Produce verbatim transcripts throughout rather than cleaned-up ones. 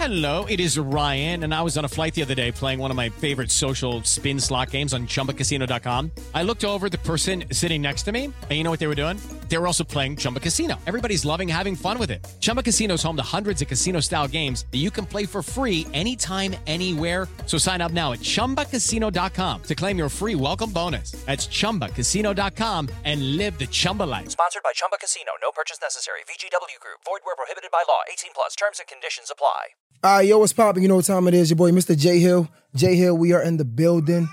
Hello, it is Ryan, and I was on a flight the other day playing one of my favorite social spin slot games on Chumba Casino dot com. I looked over at the person sitting next to me, and you know what they were doing? They were also playing Chumba Casino. Everybody's loving having fun with it. Chumba Casino is home to hundreds of casino-style games that you can play for free anytime, anywhere. So sign up now at Chumba Casino dot com to claim your free welcome bonus. That's Chumba Casino dot com and live the Chumba life. Sponsored by Chumba Casino. No purchase necessary. V G W Group. Void where prohibited by law. eighteen plus. Terms and conditions apply. All right, yo, what's poppin'? You know what time it is. Your boy, Mister J Hill. J Hill, we are in the building.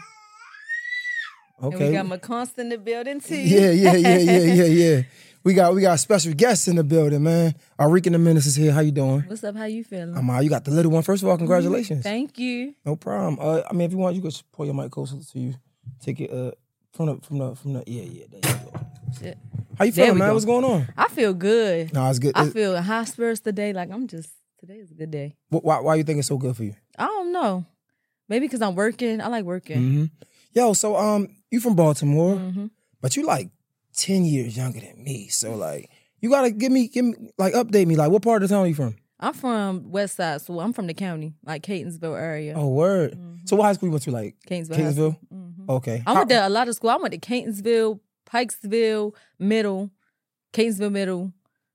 Okay. And we got McConst in the building, too. Yeah, yeah, yeah, yeah, yeah, yeah. We got we got special guests in the building, man. Arika the Menace is here. How you doing? What's up? How you feeling? I'm all right. You got the little one. First of all, congratulations. Thank you. No problem. Uh, I mean, if you want, you could pull your mic closer to you. Take it uh, from the, from the, from the, yeah, yeah, there you go. Shit. How you feeling, man? Go. What's going on? I feel good. No, it's good. I feel high spirits today. Like, I'm just, today is a good day. Why, why you think it's so good for you? I don't know. Maybe because I'm working. I like working. Mm-hmm. Yo, so um, you from Baltimore, mm-hmm. but you like ten years younger than me. So like, you gotta give me, give me, like, update me. Like, what part of the town are you from? I'm from West Side, so I'm from the county, like Catonsville area. Oh, word. Mm-hmm. So what high school you went to? Like Catonsville. Catonsville. Mm-hmm. Okay. I went to a lot of school. I went to Catonsville, Pikesville, Middle, Catonsville Middle.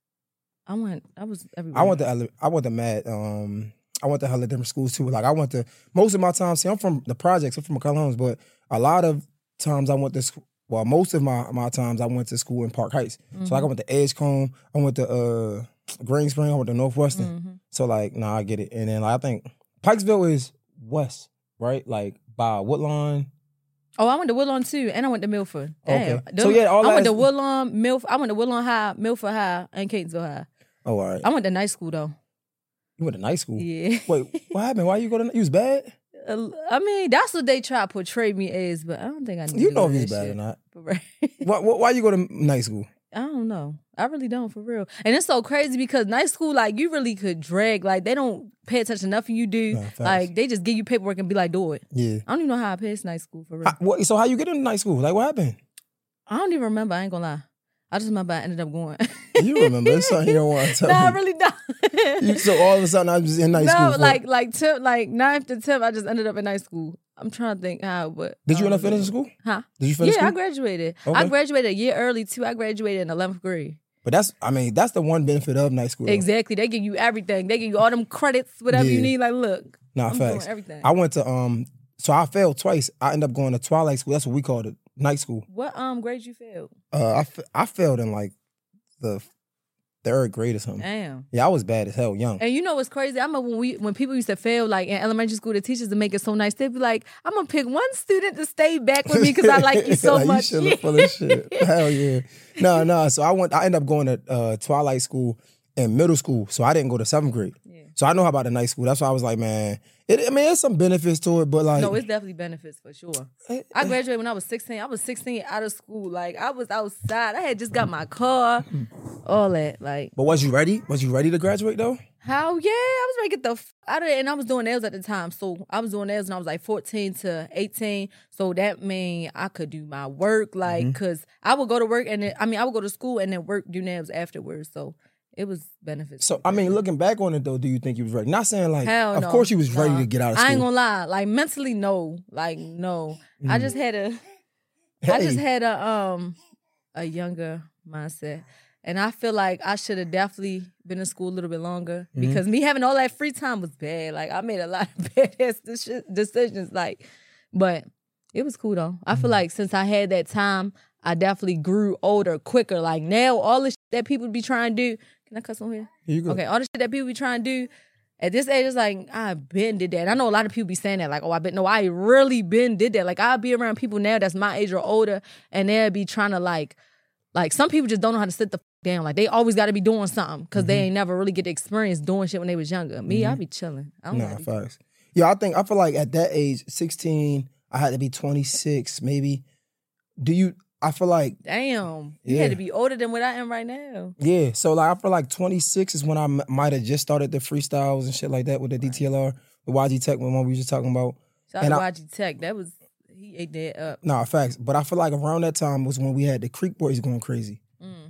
I went. I was everywhere. I went to. I went to Mad. Um, I went to hella different schools too. Like I went to most of my time. See, I'm from the projects. I'm from McCullough Homes, but a lot of times I went to school. Well, most of my, my times I went to school in Park Heights. Mm-hmm. So like I went to Edgecombe. I went to uh, Green Spring. I went to Northwestern. Mm-hmm. So like, nah, I get it. And then like, I think Pikesville is west, right? Like by Woodlawn. Oh, I went to Woodlawn too, and I went to Milford. Damn. Okay. So yeah, all I went that to Woodlawn, Milford. I went to Woodlawn High, Milford High, and Catonsville High. Oh, all right. I went to night school though. You went to night school? Yeah. Wait, what happened? Why you go to? You was bad? Uh, I mean, that's what they try to portray me as, but I don't think I need You to know do if he's that bad shit. or not. Right. why, why, why you go to night school? I don't know. I really don't, for real. And it's so crazy because night school, like, you really could drag. Like, they don't pay attention to nothing you do. Nah, like, they just give you paperwork and be like, do it. Yeah. I don't even know how I passed night school, for real. How, what, so how you get into night school? Like, what happened? I don't even remember. I ain't gonna lie. I just remember I ended up going. You remember. It's something you don't want to tell no, me. I really don't. you, so all of a sudden, I was just in night no, school. No, like, like, tenth, like, ninth to tenth, I just ended up in night school. I'm trying to think how, but... Did you end up know. finishing school? Huh? Did you finish yeah, school? I graduated. Okay. I graduated a year early, too. I graduated in eleventh grade. But that's, I mean, that's the one benefit of night school. Though. Exactly. They give you everything. They give you all them credits, whatever yeah. you need. Like, look, nah, I'm facts. doing everything. I went to, um, so I failed twice. I ended up going to Twilight School. That's what we called it, night school. What um grade you failed? Uh, I, f- I failed in like the third grade or something. Damn. Yeah, I was bad as hell, young. And you know what's crazy? I remember when we when people used to fail, like in elementary school, the teachers would make it so nice. They'd be like, "I'm gonna pick one student to stay back with me because I like you so like, much." You full of shit. Hell yeah. No, no. So I went. I ended up going to uh, Twilight School in middle school. So I didn't go to seventh grade. Yeah. So I know about the night school. That's why I was like, man. It, I mean, there's some benefits to it, but like, no, it's definitely benefits for sure. I graduated when I was sixteen. I was sixteen out of school. Like I was outside. I had just got my car, all that. Like, but was you ready? Was you ready to graduate though? How? Yeah, I was ready to get the f- out of it, and I was doing nails at the time. So I was doing nails when I was like fourteen to eighteen. So that mean I could do my work, like, mm-hmm. cause I would go to work and then, I mean I would go to school and then work do nails afterwards. So. It was benefits. So, I mean, looking back on it, though, do you think you was ready? Not saying, like, Hell of no. course you was ready no. to get out of school. I ain't gonna lie. Like, mentally, no. Like, no. Mm. I just had a, hey. I just had a, um, a younger mindset. And I feel like I should have definitely been in school a little bit longer mm-hmm. because me having all that free time was bad. Like, I made a lot of badass decisions. Like, but it was cool, though. I mm-hmm. feel like since I had that time, I definitely grew older quicker. Like, now, all the shit that people be trying to do, can I cuss on here? Here you go. Okay, all the shit that people be trying to do at this age, it's like, I been did that. And I know a lot of people be saying that, like, oh, I been, no, I really been did that. Like, I'll be around people now that's my age or older, and they'll be trying to, like, like, some people just don't know how to sit the f- down. Like, they always got to be doing something because mm-hmm. they ain't never really get the experience doing shit when they was younger. Me, mm-hmm. I be chilling. I don't nah, facts. Yeah, I think, I feel like at that age, sixteen, I had to be twenty-six, maybe. Do you... I feel like... Damn. You yeah. had to be older than what I am right now. Yeah. So, like, I feel like twenty-six is when I m- might have just started the freestyles and shit like that with the D T L R, the Y G Tech one we were just talking about. Shout out to Y G Tech. That was... He ate that up. Nah, facts. But I feel like around that time was when we had the Creek Boys going crazy. Mm-hmm.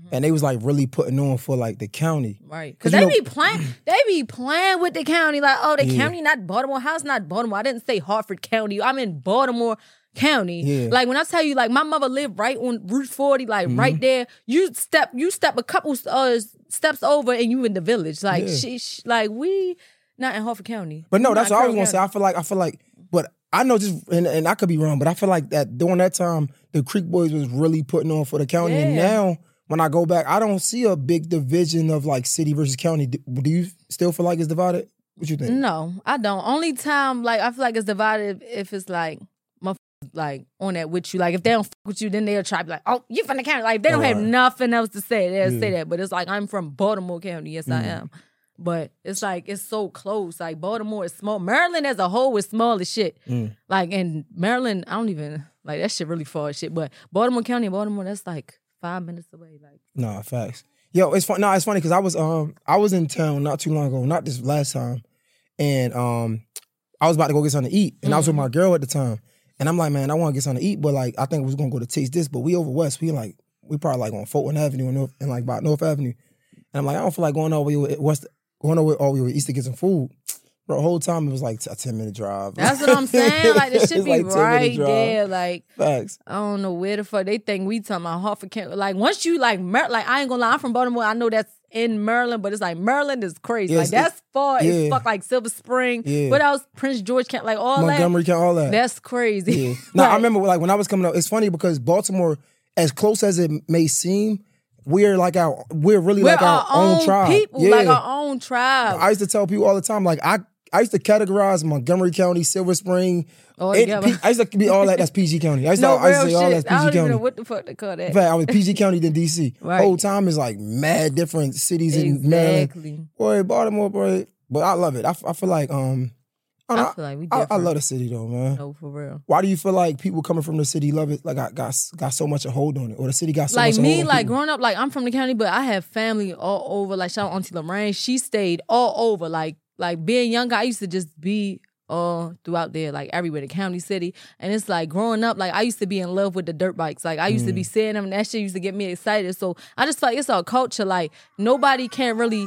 and they was like really putting on for like the county. Right. Because 'Cause, you they know- be playing they be playing with the county. Like, oh, the Yeah. county, not Baltimore. How's not Baltimore? I didn't say Hartford County. I'm in Baltimore County. Yeah. Like when I tell you, like my mother lived right on Route forty, like Mm-hmm. right there. You step you step a couple uh, steps over and you in the village. Like Yeah. she, she like we not in Hartford County. But no, We that's not what I in was gonna say. Carroll I feel like I feel like, but I know just and, and I could be wrong, but I feel like that during that time the Creek Boys was really putting on for the county, and Yeah. now when I go back, I don't see a big division of like city versus county. Do, do you still feel like it's divided? What you think? No, I don't. Only time like I feel like it's divided if it's like my like on that with you. Like if they don't fuck with you, then they'll try to be like, oh, you from the county. Like if they don't have Right. nothing else to say, they'll Yeah. say that. But it's like I'm from Baltimore County. Yes, I Mhm. am. But it's like it's so close. Like Baltimore is small. Maryland as a whole is small as shit. Mm. Like in Maryland, I don't even like that shit really far as shit. But Baltimore County and Baltimore, that's like five minutes away. Like Nah, facts. Yo, it's fun. No, it's funny because I was um I was in town not too long ago, not this last time, and um I was about to go get something to eat, and I was with my girl at the time, and I'm like, man, I want to get something to eat, but like I think we was gonna go to Taste This, but we over west, we like we probably like on Fulton Avenue and, North, and like about North Avenue, and I'm like, I don't feel like going over here west, going over all the way east to get some food. Bro, the whole time it was like a ten minute drive. that's what I'm saying. Like this should It's be like ten minute right drive. there. Like Facts. I don't know where the fuck they think we talking about Hartford County. Like once you like Mar- like I ain't gonna lie, I'm from Baltimore. I know that's in Maryland, but it's like Maryland is crazy. Yeah, like it's- that's far yeah. as fuck. Like Silver Spring. Yeah. What else? Prince George County. Like all Montgomery County, all that. that. That's crazy. Yeah. No, I Like, remember like when I was coming up, it's funny because Baltimore, as close as it may seem, we're like our we're really we're like our, own, tribe. people. Yeah. Like our own tribe. I used to tell people all the time, like I I used to categorize Montgomery County, Silver Spring. All it- together. P- I used to be all that. That's P G County. I used to, no I used to real say all shit. that's I P don't G even know County. what the fuck they call that. In fact, I was P G County than D C. Right. Whole time is like mad different cities in Maryland. Exactly. Boy, Baltimore, boy. But I love it. I, f- I feel like um, I, don't I know, feel like we I, I different. love the city though, man. No, for real. Why do you feel like people coming from the city love it? Like got got got so much a hold on it, or the city got so Like much a me, hold on like people? growing up, like I'm from the county, but I have family all over. Like shout out Auntie Lorraine, she stayed all over. Like like being younger, I used to just be all throughout there, like everywhere, the county, city. And it's like growing up, like I used to be in love with the dirt bikes. Like I used to be seeing them, and that shit used to get me excited. So I just feel like it's our culture. Like nobody can really,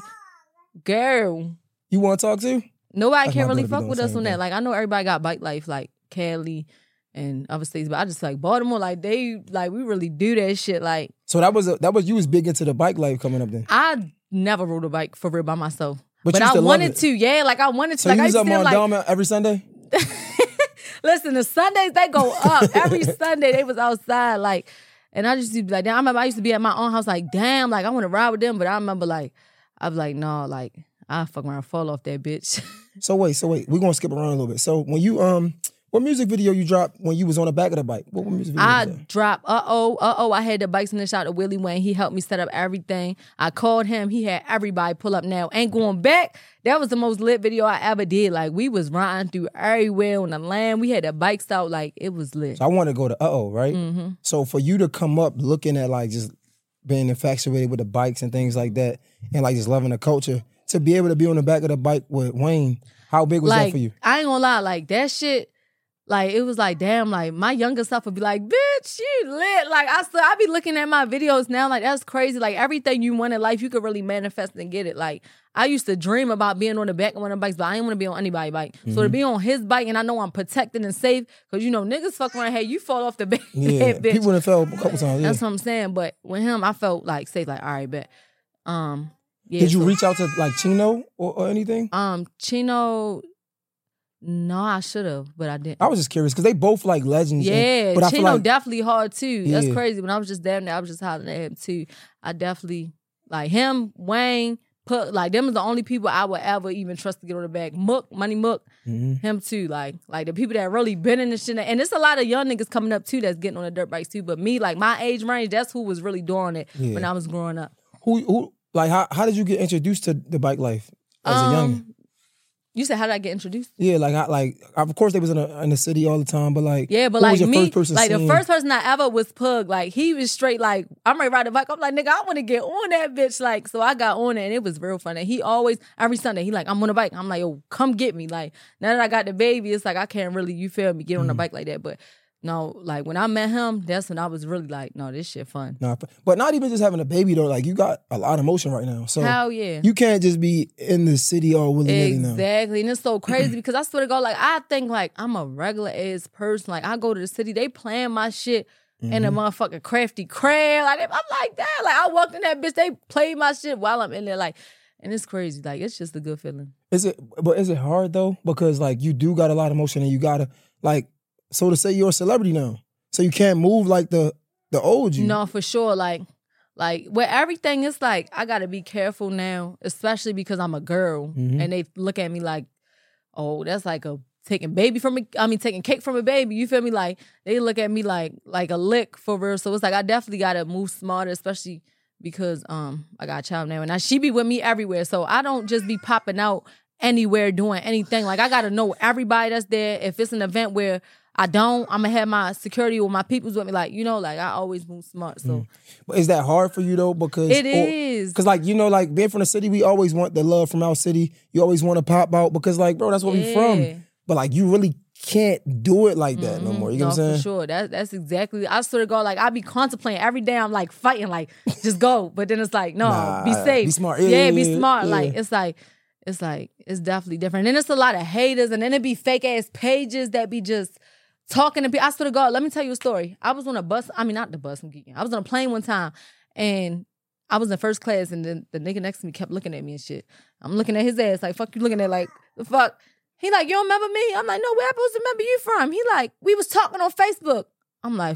girl, You want to talk to? nobody That's can my really daughter be fuck doing with the us same on thing. that. Like I know everybody got bike life, like Cali and other states, but I just like Baltimore, like they, like we really do that shit. Like So that was a, that was you was big into the bike life coming up then. I never rode a bike for real by myself. But But, you used I to love wanted it. to, yeah. Like I wanted to. So like you I was used up to on like, Dharma every Sunday? listen, the Sundays they go up. Every Sunday they was outside, like, and I just used to be like, damn. I remember I used to be at my own house, like, damn, like I want to ride with them, but I remember like, I was like, no, like I fuck around, and fall off that bitch. So wait, so wait, we're gonna skip around a little bit. So when you um, what music video you dropped when you was on the back of the bike? What music video? I was that? dropped, uh oh, uh oh. I had the bikes in the shop to Willie Wayne. He helped me set up everything. I called him. He had everybody pull up now. Ain't going back. That was the most lit video I ever did. Like we was riding through everywhere on the land. We had the bikes out. Like it was lit. So I want to go to uh oh, right? Mm-hmm. So for you to come up looking at like just being infatuated with the bikes and things like that, and like just loving the culture, to be able to be on the back of the bike with Wayne, how big was Like that for you? I ain't gonna lie. Like that shit. Like it was like damn. Like my younger self would be like, bitch, you lit. Like I still, I be looking at my videos now. Like that's crazy. Like everything you want in life, you could really manifest and get it. Like I used to dream about being on the back of one of the bikes, but I didn't want to be on anybody's bike. So Mm-hmm. to be on his bike and I know I'm protected and safe, because you know niggas fuck around. Hey, you fall off the back, Yeah, bitch. people have fell a couple times. Yeah. That's what I'm saying. But with him, I felt like safe. Like all right, bet. Um, yeah. Did you so- reach out to like Chino or, or anything? Um, Chino. No, I should have, but I didn't. I was just curious because they both like legends. and- Yeah, but I feel Chino like definitely hard too. That's Yeah. crazy. When I was just down there, I was just hollering at him too. I definitely like him, Wayne, put like them is the only people I would ever even trust to get on the back. Mook, Money Mook, Mhm. him too. Like like the people that really been in this shit. And there's a lot of young niggas coming up too that's getting on the dirt bikes too. But me, like my age range, that's who was really doing it Yeah. when I was growing up. who who like how how did you get introduced to the bike life as a young? Um, You said how did I get introduced? Yeah, like I like of course they was in the in the city all the time, but like Yeah, but who like was your me, first person like the seeing- first person I ever was Pug. Like he was straight like, I'm ready to ride the bike. I'm like, nigga, I want to get on that bitch. Like, so I got on it and it was real fun. And he always, every Sunday, he like, I'm on the bike. I'm like, yo, come get me. Like, now that I got the baby, it's like I can't really, you feel me, get on Mm. the bike like that. But No, like when I met him, that's when I was really like, no, this shit fun. Nah, but not even just having a baby though. Like you got a lot of motion right now, so hell yeah, you can't just be in the city all willy nilly now. Exactly, and it's so crazy because I swear to God, like I think like I'm a regular ass person. Like I go to the city, they playing my shit mm-hmm. in a motherfucking crafty crab. Like I'm like that. Like I walked in that bitch, they played my shit while I'm in there. Like, and it's crazy. Like it's just a good feeling. Is it? But is it hard though? Because like you do got a lot of motion, and you gotta like. So to say you're a celebrity now. So you can't move like the the old you. No, for sure. Like, like with everything, it's like I gotta be careful now, especially because I'm a girl, mm-hmm. and they look at me like, oh, that's like a taking baby from a, I mean, taking cake from a baby. You feel me? Like they look at me like like a lick for real. So it's like I definitely gotta move smarter, especially because um I got a child now, and now she be with me everywhere. So I don't just be popping out anywhere doing anything. Like I gotta know everybody that's there. If it's an event where I don't, I'm gonna have my security or my peoples with me. Like, you know, like I always move smart. So, mm. But is that hard for you though? Because it is. Because like, you know, like being from the city, we always want the love from our city. You always want to pop out because like, bro, that's where yeah. we from. But like, you really can't do it like that mm-hmm. no more. You know no, what I'm saying? For sure. That, that's exactly, I sort of go like, I be contemplating every day. I'm like fighting, like, just go. But then it's like, no, nah, be safe. Be smart. Yeah, yeah, yeah be smart. Yeah. Like, it's like, it's like, it's definitely different. And then it's a lot of haters and then it be fake ass pages that be just talking to people. I swear to God, let me tell you a story. I was on a bus. I mean, not the bus. I'm geeking. I was on a plane one time, and I was in first class, and then the nigga next to me kept looking at me and shit. I'm looking at his ass like, fuck you looking at like, the fuck? He like, you don't remember me? I'm like, no, where I supposed to remember you from? He like, we was talking on Facebook. I'm like,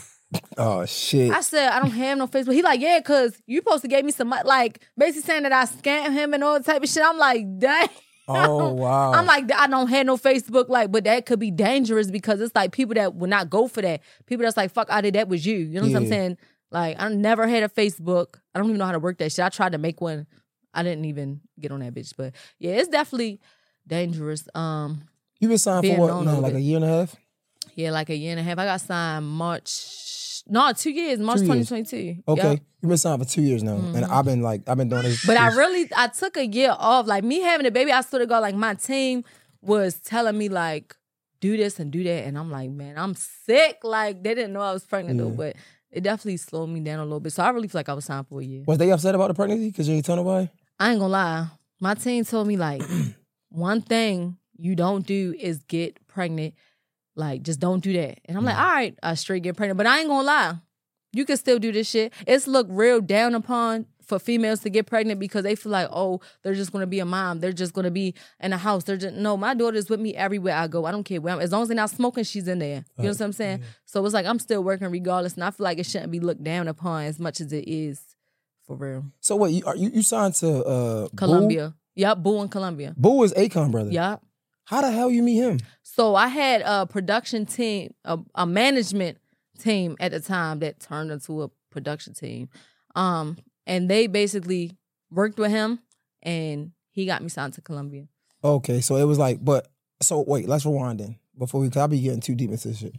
oh, shit. I said, I don't have no Facebook. He like, yeah, because you supposed to give me some, like, basically saying that I scammed him and all that type of shit. I'm like, dang. Oh, wow. I'm like, I don't have no Facebook, like, but that could be dangerous because it's like people that would not go for that. People that's like, fuck, I did that was you. You know yeah. what I'm saying? Like, I never had a Facebook. I don't even know how to work that shit. I tried to make one. I didn't even get on that bitch. But yeah, it's definitely dangerous. Um, You been signed for what now, like a year and a half? Yeah, like a year and a half. I got signed March, no, two years, March two twenty twenty-two. Years. Okay. Yep. You've been signed for two years now. Mm-hmm. And I've been like, I've been doing this. But I really, I took a year off. Like me having a baby, I sort of go like my team was telling me like, do this and do that. And I'm like, man, I'm sick. Like they didn't know I was pregnant yeah. though, but it definitely slowed me down a little bit. So I really feel like I was signed for a year. Was they upset about the pregnancy? Because you ain't told nobody? I ain't gonna lie. My team told me like, one thing you don't do is get pregnant. Like, just don't do that. And I'm like, all right, I straight get pregnant. But I ain't gonna lie. You can still do this shit. It's looked real down upon for females to get pregnant because they feel like, oh, they're just gonna be a mom. They're just gonna be in a house. They're just, no, my daughter's with me everywhere I go. I don't care where I'm, as long as they're not smoking, she's in there. You know what I'm saying? Yeah. So it's like, I'm still working regardless. And I feel like it shouldn't be looked down upon as much as it is for real. So wait, you, are, you, you signed to uh, Columbia. Boo? Yep, Boo in Columbia. Boo is Akon brother. Yep. How the hell you meet him? So I had a production team, a, a management team at the time that turned into a production team. Um, and they basically worked with him and he got me signed to Columbia. Okay, so it was like, but, so wait, let's rewind then. Before we, cause I'll be getting too deep into this shit.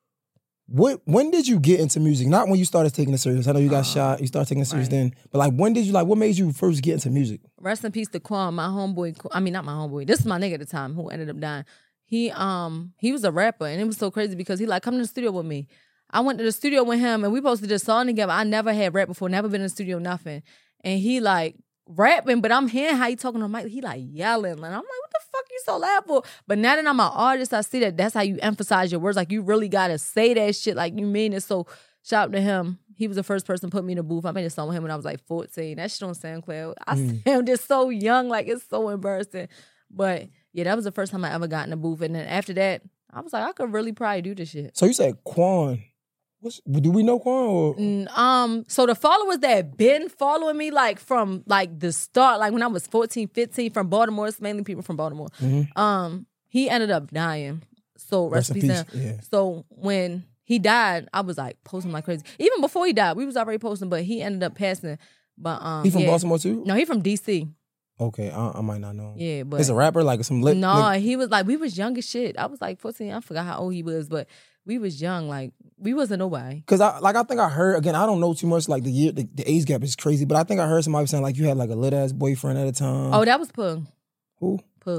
What, when did you get into music? Not when you started taking it serious. I know you got uh, shot, you started taking it serious right. then. But like, when did you, like, what made you first get into music? Rest in peace to Quan, my homeboy. I mean, not my homeboy. This is my nigga at the time who ended up dying. He um he was a rapper, and it was so crazy because he like, come to the studio with me. I went to the studio with him, and we posted this song together. I never had rap before, never been in the studio, nothing. And he like rapping, but I'm hearing how he talking on the mic. He like yelling, and I'm like, what the fuck you so loud for? But now that I'm an artist, I see that that's how you emphasize your words. Like you really gotta say that shit like you mean it. So shout out to him. He was the first person to put me in the booth. I made a song with him when I was like fourteen. That shit on SoundCloud. I mm. sounded so young, like it's so embarrassing. But yeah, that was the first time I ever got in the booth. And then after that, I was like, I could really probably do this shit. So you said Quan. What's, do we know Quan? Or? Mm, um, so the followers that been following me, like from like the start, like when I was fourteen, fifteen, from Baltimore, it's mainly people from Baltimore. Mm-hmm. Um, he ended up dying. So rest in peace. Yeah. So when he died, I was like posting like crazy. Even before he died, we was already posting, but he ended up passing. But um, he from yeah. Baltimore too? No, he from D C. Okay, I, I might not know. Yeah, but he's a rapper, like some lit. No, like, he was like we was young as shit. I was like fourteen. I forgot how old he was, but we was young. Like we wasn't nobody. Cause I like I think I heard again. I don't know too much. Like the year, the, the age gap is crazy. But I think I heard somebody saying like you had like a lit ass boyfriend at a time. Oh, that was Pug. Who? Pug.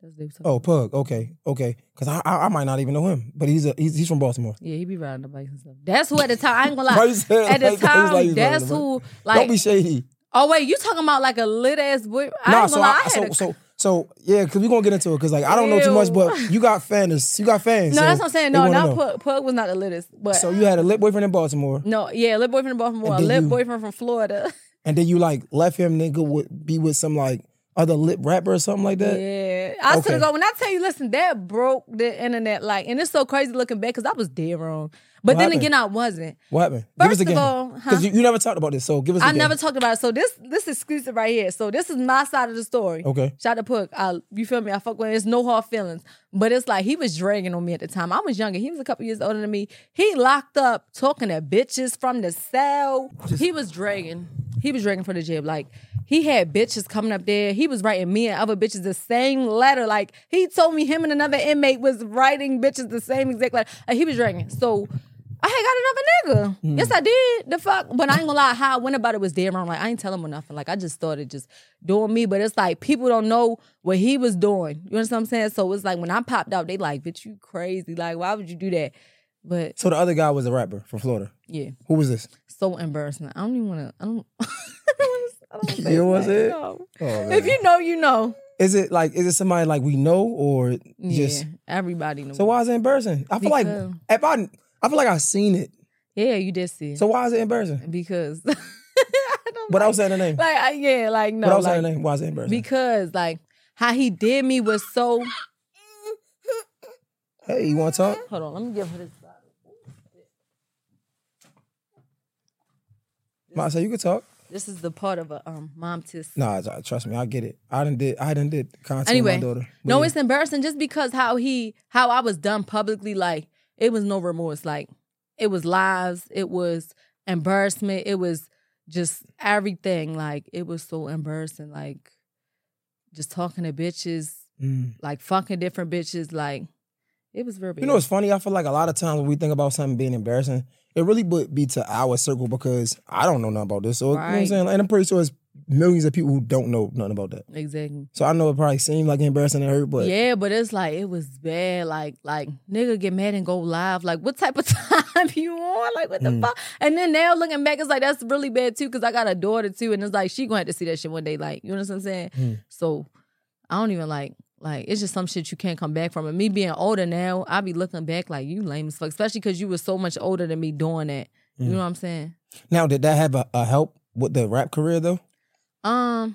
That's what they was talking Oh, about. Pug. Okay, okay. Because I, I I might not even know him, but he's a he's, he's from Baltimore. Yeah, he be riding the bikes and stuff. That's who at the time, I ain't gonna Why lie. you say it At the like that? It's time, like he's that's riding the who, bike. like, Don't be shady. oh wait, you talking about like a lit ass boy? I Nah, ain't so gonna lie, I, I so had a, so so yeah, because we're gonna get into it. Because like I don't know too much, Ew. but you got fans. You got fans. No, so that's what I'm saying. they No, wanna not know. Pug. Pug was not the littest. But So you had a lit boyfriend in Baltimore, no, yeah, lit boyfriend in Baltimore, a And then lit you- boyfriend from Florida. and then you like left him, nigga, would be with some like other lit rapper or something like that. Yeah, I Okay. should have go. When I tell you, listen, that broke the internet. Like, and it's so crazy looking back because I was dead wrong. But What then happened? again, I wasn't. What happened? Give us First of again. all, huh? Because you, you never talked about this, so give us. I again. never talked about it. So this this exclusive right here. So this is my side of the story. Okay. Shout out to Pug. I, you feel me? I fuck with him. It's no hard feelings. But it's like he was dragging on me at the time. I was younger. He was a couple years older than me. He locked up talking to bitches from the cell. He was dragging. He was dragging for the jail. Like he had bitches coming up there. He was writing me and other bitches the same letter. Like he told me him and another inmate was writing bitches the same exact letter. Like, he was dragging. So I had got another nigga. Mm. Yes, I did. The fuck. But I ain't gonna lie, how I went about it was damn wrong. Like, I ain't telling him nothing. Like, I just started just doing me. But it's like, people don't know what he was doing. You understand what I'm saying? So it's like, when I popped out, they like, bitch, you crazy. Like, why would you do that? But, So the other guy was a rapper from Florida. yeah, Who was this? so embarrassing. I don't even wanna, I don't, I don't wanna, I don't wanna You don't wanna say say it? no. Oh, man. If you know, you know. Is it like is it somebody like we know or just? Yeah, everybody knows. So why is it embarrassing? I feel like Because- if I I feel like I've seen it. Yeah, you did see it. So why is it embarrassing? Because, I don't But like, outside the name. like, I, yeah, like, no. But outside like, the name, why is it embarrassing? Because like how he did me was so. Hey, you want to talk? Hold on, let me give her this bottle. Ma, so you can talk. This is the part of a um mom tis. Nah, tr- trust me, I get it. I didn't did I didn't did content Anyway, with my daughter. But no, yeah. it's embarrassing just because how he how I was done publicly. Like it was no remorse. Like it was lies. It was embarrassment. It was just everything. Like it was so embarrassing. Like just talking to bitches, Mm. like fucking different bitches. Like it was very bad. You know what's funny? I feel like a lot of times when we think about something being embarrassing, it really would be to our circle because I don't know nothing about this. So you know what I'm Right. saying? And I'm pretty sure it's millions of people who don't know nothing about that. Exactly. So I know it probably seemed like embarrassing to her, but Yeah, but it's like it was bad. Like, like nigga get mad and go live. Like, what type of time you on? Like, what the Mm. fuck? And then now looking back, it's like that's really bad too. Because I got a daughter too, and it's like she gonna have to see that shit one day. Like, you know what I'm saying? Mm. So I don't even like. Like, it's just some shit you can't come back from. And me being older now, I be looking back like you lame as fuck. Especially because you was so much older than me doing that. You Mm. know what I'm saying? now did that have a, a help with the rap career though? Um,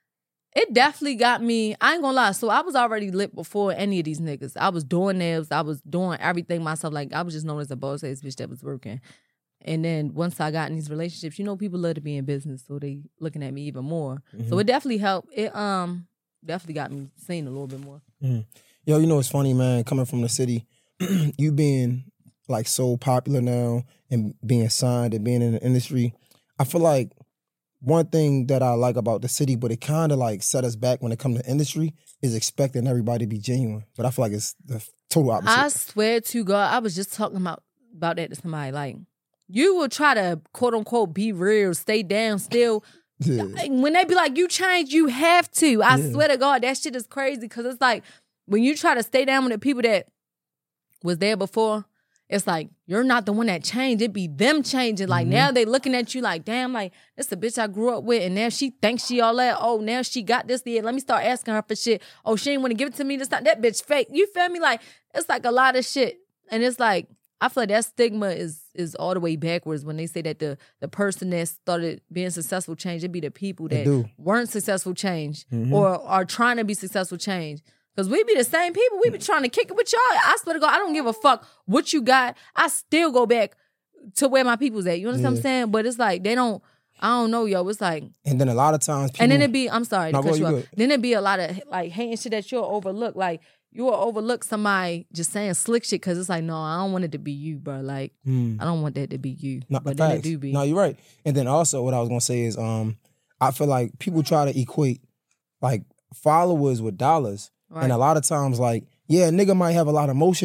it definitely got me. I ain't gonna lie. So I was already lit before any of these niggas. I was doing nails. I was doing everything myself. Like I was just known as a boss ass bitch that was working. And then once I got in these relationships, you know, people love to be in business, so they looking at me even more. Mm-hmm. So it definitely helped. It um definitely got me seen a little bit more. Mm. Yo, you know what's funny, man? Coming from the city, you being like so popular now and being signed and being in the industry, I feel like one thing that I like about the city, but it kind of like set us back when it comes to industry, is expecting everybody to be genuine. But I feel like it's the total opposite. I swear to God, I was just talking about about that to somebody. Like, you will try to quote unquote be real, stay down, still. Yeah. Like, when they be like, you change, you have to. I Yeah. swear to God, that shit is crazy. Because it's like, when you try to stay down with the people that was there before, it's like, you're not the one that changed. It be them changing. Like, Mhm. now they looking at you like, damn, like, this the bitch I grew up with. And now she thinks she all that. Oh, now she got this. Yeah, let me start asking her for shit. Oh, she ain't want to give it to me. This not that bitch fake. You feel me? Like, it's like a lot of shit. And it's like, I feel like that stigma is is all the way backwards when they say that the the person that started being successful change, it be the people They that do. weren't successful change Mhm. or are trying to be successful change. Because we be the same people. We be trying to kick it with y'all. I swear to God, I don't give a fuck what you got. I still go back to where my people's at. You understand what I'm saying? But it's like, they don't, I don't know, yo. It's like, And then a lot of times people... and then it be, I'm sorry to No, cut go, you you off. good. Then it be a lot of like hating shit that you'll overlook. Like, you will overlook somebody just saying slick shit because it's like, no, I don't want it to be you, bro. Like, Mm. I don't want that to be you. No, but then it facts. do be. No, you're right. And then also what I was gonna say is um I feel like people try to equate like followers with dollars. Right. And a lot of times, like, yeah, a nigga might have a lot of motion,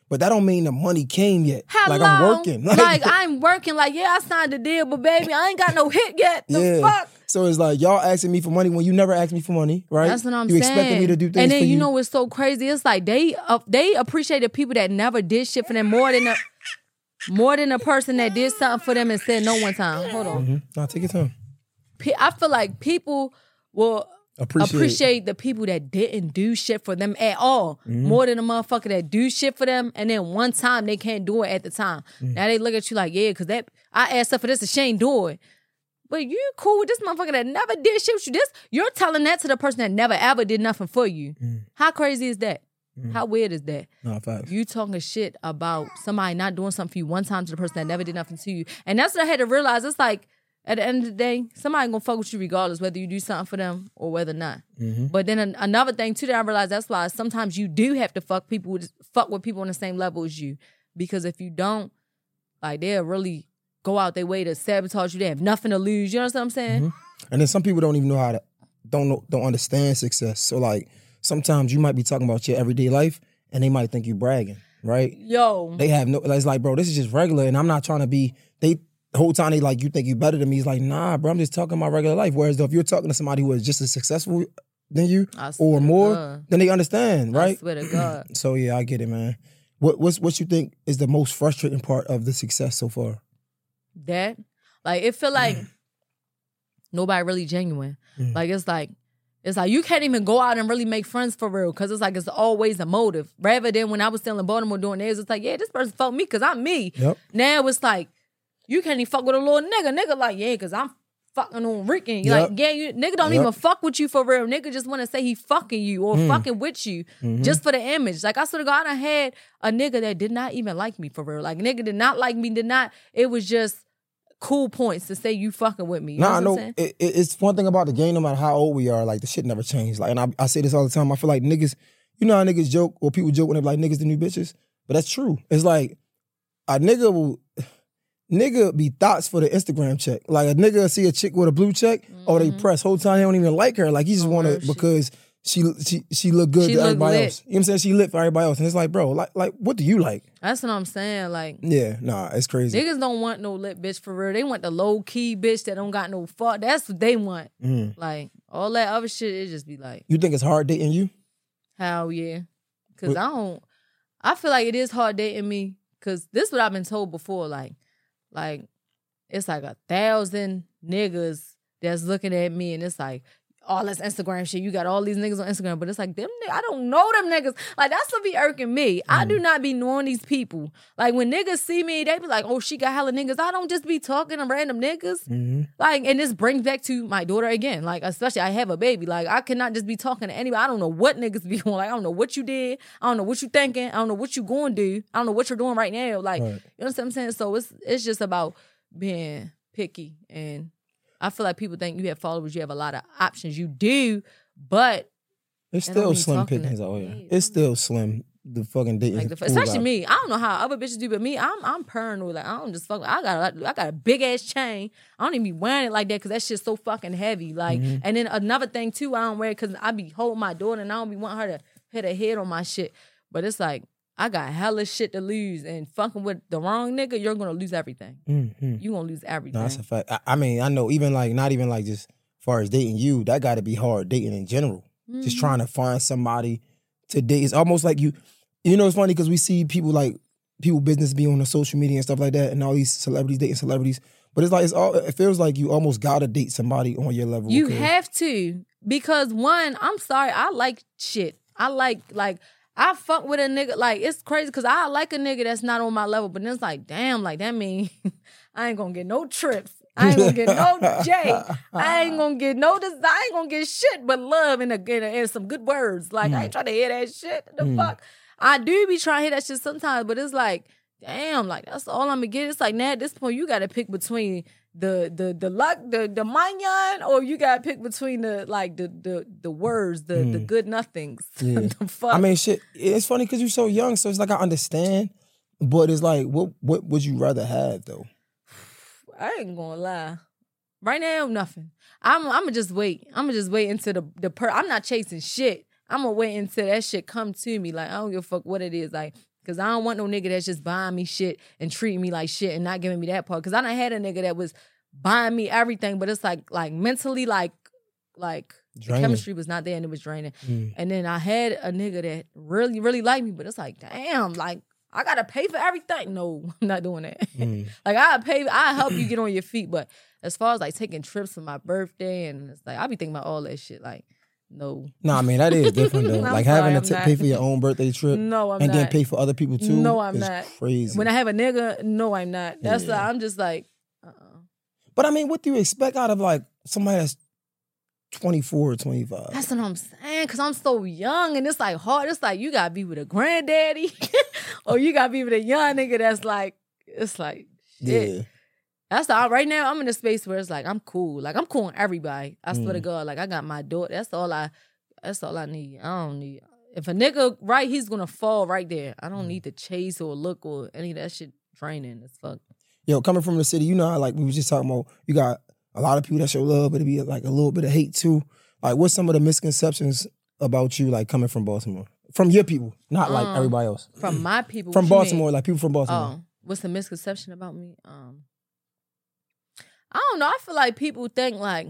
But that don't mean the money came yet. Hello? Like I'm working. Like, like I'm working. Like, yeah, I signed the deal, but baby, I ain't got no hit yet. The yeah. fuck? So it's like y'all asking me for money when you never asked me for money, right? That's what I'm you saying. You expecting me to do things And then for you you. know what's so crazy? It's like they uh, they appreciate the people that never did shit for them more than the more than the person that did something for them and said no one time. Hold on. Mm-hmm. No, take your time. I feel like people will Appreciate. appreciate the people that didn't do shit for them at all Mm-hmm. more than the motherfucker that do shit for them and then one time they can't do it at the time. Mm-hmm. Now they look at you like, yeah, because that I asked her for this and she ain't do it. But you cool with this motherfucker that never did shit with you. This you're telling that to the person that never ever did nothing for you. Mm. How crazy is that? Mm. How weird is that? No, facts. You talking shit about somebody not doing something for you one time to the person that never did nothing to you. And that's what I had to realize. It's like, at the end of the day, somebody gonna fuck with you regardless whether you do something for them or whether not. Mm-hmm. But then an- another thing too that I realized, that's why sometimes you do have to fuck people with, fuck with people on the same level as you. Because if you don't, like they'll really go out their way to sabotage you. They have nothing to lose. You know what I'm saying? Mm-hmm. And then some people don't even know how to don't know, don't understand success. So like sometimes you might be talking about your everyday life and they might think you bragging, right? Yo. They have no. It's like, bro, this is just regular, and I'm not trying to be. They the whole time they like, you think you better than me. It's like, nah, bro, I'm just talking about regular life. Whereas though, if you're talking to somebody who is just as successful than you I swear or to more, God. then they understand, right? I swear to God. So yeah, I get it, man. What what's what you think is the most frustrating part of the success so far? That, like, it feel like nobody really genuine. Mm. Like, it's like, it's like you can't even go out and really make friends for real because it's like it's always a motive. Rather than when I was still in Baltimore doing this, it's like, yeah, this person fuck me because I'm me. Yep. Now it's like, you can't even fuck with a little nigga. Nigga like, yeah, because I'm fucking on Rick. And you're Yep. like, yeah, you, nigga don't Yep. even fuck with you for real. Nigga just want to say he fucking you or Mm. fucking with you Mhm. just for the image. Like, I swear to God, I done had a nigga that did not even like me for real. Like, nigga did not like me, did not, it was just cool points to say you fucking with me. You Nah, I know know. what I'm saying? It, it, it's one thing about the game, no matter how old we are, like the shit never changed. Like, and I, I say this all the time. I feel like niggas, you know how niggas joke or people joke when they're like niggas the new bitches, but that's true. It's like a nigga will, nigga be thoughts for the Instagram check. Like a nigga see a chick with a blue check, or they press whole time they don't even like her. Like he just Oh, want real to shit. because she she she look good She to look everybody lit. else. You know what I'm saying? She lit for everybody else, and it's like, bro, like like what do you like? That's what I'm saying. Like, Yeah, nah, it's crazy. niggas don't want no lit bitch for real. They want the low key bitch that don't got no fuck. That's what they want. Mm. Like, all that other shit, it just be like, You think it's hard dating you? hell yeah. Cause What- I don't, I feel like it is hard dating me. Cause this is what I've been told before. Like, like, it's like a thousand niggas that's looking at me and it's like, all this Instagram shit. You got all these niggas on Instagram, but it's like, them niggas, I don't know them niggas. Like, that's what be irking me. I do not be knowing these people. Like, when niggas see me, they be like, oh, she got hella niggas. I don't just be talking to random niggas. Mm-hmm. Like, and this brings back to my daughter again. Like, especially I have a baby. Like, I cannot just be talking to anybody. I don't know what niggas be on. Like, I don't know what you did. I don't know what you thinking. I don't know what you going to do. I don't know what you're doing right now. Like, Right. you know what I'm saying? So it's it's just about being picky. And I feel like people think you have followers, you have a lot of options. You do, but It's And I'm still be slim talking pickings to- out here. Yeah, It's still slim. The fucking dating, like the, pool especially vibe. me. I don't know how other bitches do, but me, I'm I'm paranoid. Like, I don't just fuck. I got a, I got a big ass chain. I don't even be wearing it like that because that shit's so fucking heavy. Like, Mm-hmm. and then another thing too, I don't wear it because I be holding my daughter and I don't be want her to hit her head on my shit. But it's like I got hella shit to lose, and fucking with the wrong nigga, you're gonna lose everything. Mm-hmm. You gonna lose everything. No, that's a fact. I, I mean, I know even like not even like just as far as dating you, that got to be hard dating in general. Mm-hmm. Just trying to find somebody to date. It's almost like you. You know, it's funny because we see people like people business be on the social media and stuff like that, and all these celebrities dating celebrities. But it's like it's all. It feels like you almost gotta date somebody on your level. You okay? have to, because one, I'm sorry, I like shit. I like like I fuck with a nigga. Like, it's crazy because I like a nigga that's not on my level, but then it's like, damn, like that mean I ain't gonna get no trips. I ain't gonna get no J. I ain't gonna get no this. I ain't gonna get shit but love and, a, and, a, and some good words. Like, I ain't trying to hear that shit. The Mm. fuck? I do be trying to hear that shit sometimes, but it's like, damn, like that's all I'm gonna get. It's like, now at this point, you gotta pick between the the the luck, the the manyan, or you gotta pick between the like the the the words, the the good nothings. Yeah. The fuck. I mean, shit. It's funny because you're so young, so it's like I understand, but it's like, what what would you rather have though? I ain't gonna lie. Right now, nothing. I'm I'm gonna just wait. I'm gonna just wait until the the per. I'm not chasing shit. I'm gonna wait until that shit come to me. Like, I don't give a fuck what it is. Like, Because I don't want no nigga that's just buying me shit and treating me like shit and not giving me that part. Because I done had a nigga that was buying me everything, but it's like like mentally like like the chemistry was not there and it was draining. Mm. And then I had a nigga that really, really liked me, but it's like, damn, like I gotta pay for everything. No, I'm not doing that. Mm. Like I pay, I help you get on your feet, but as far as like taking trips for my birthday and it's like I be thinking about all that shit. Like no, no, I mean that is different though. Like sorry, having to t- pay for your own birthday trip, no, I'm and not. then pay for other people too. No, I'm is not. Crazy. When I have a nigga, no, I'm not. That's yeah. like, I'm just like. Uh-uh. But I mean, what do you expect out of like somebody that's twenty-four or twenty-five? That's what I'm saying, because I'm so young and it's like hard. It's like you gotta be with a granddaddy or you gotta be with a young nigga that's like, it's like, shit. Yeah. That's all. Right now, I'm in a space where it's like, I'm cool. Like, I'm cool on everybody. I swear mm. to God. Like, I got my daughter. That's all I, that's all I need. I don't need, if a nigga right, he's gonna fall right there. I don't mm. need to chase or look or any of that shit draining as fuck. Yo, coming from the city, you know how, like, we were just talking about, you got a lot of people that show love, but it be like a little bit of hate too. Like, what's some of the misconceptions about you, like, coming from Baltimore? From your people, not like um, everybody else. From my people? From Baltimore, like people from Baltimore. Oh, what's the misconception about me? Um, I don't know. I feel like people think like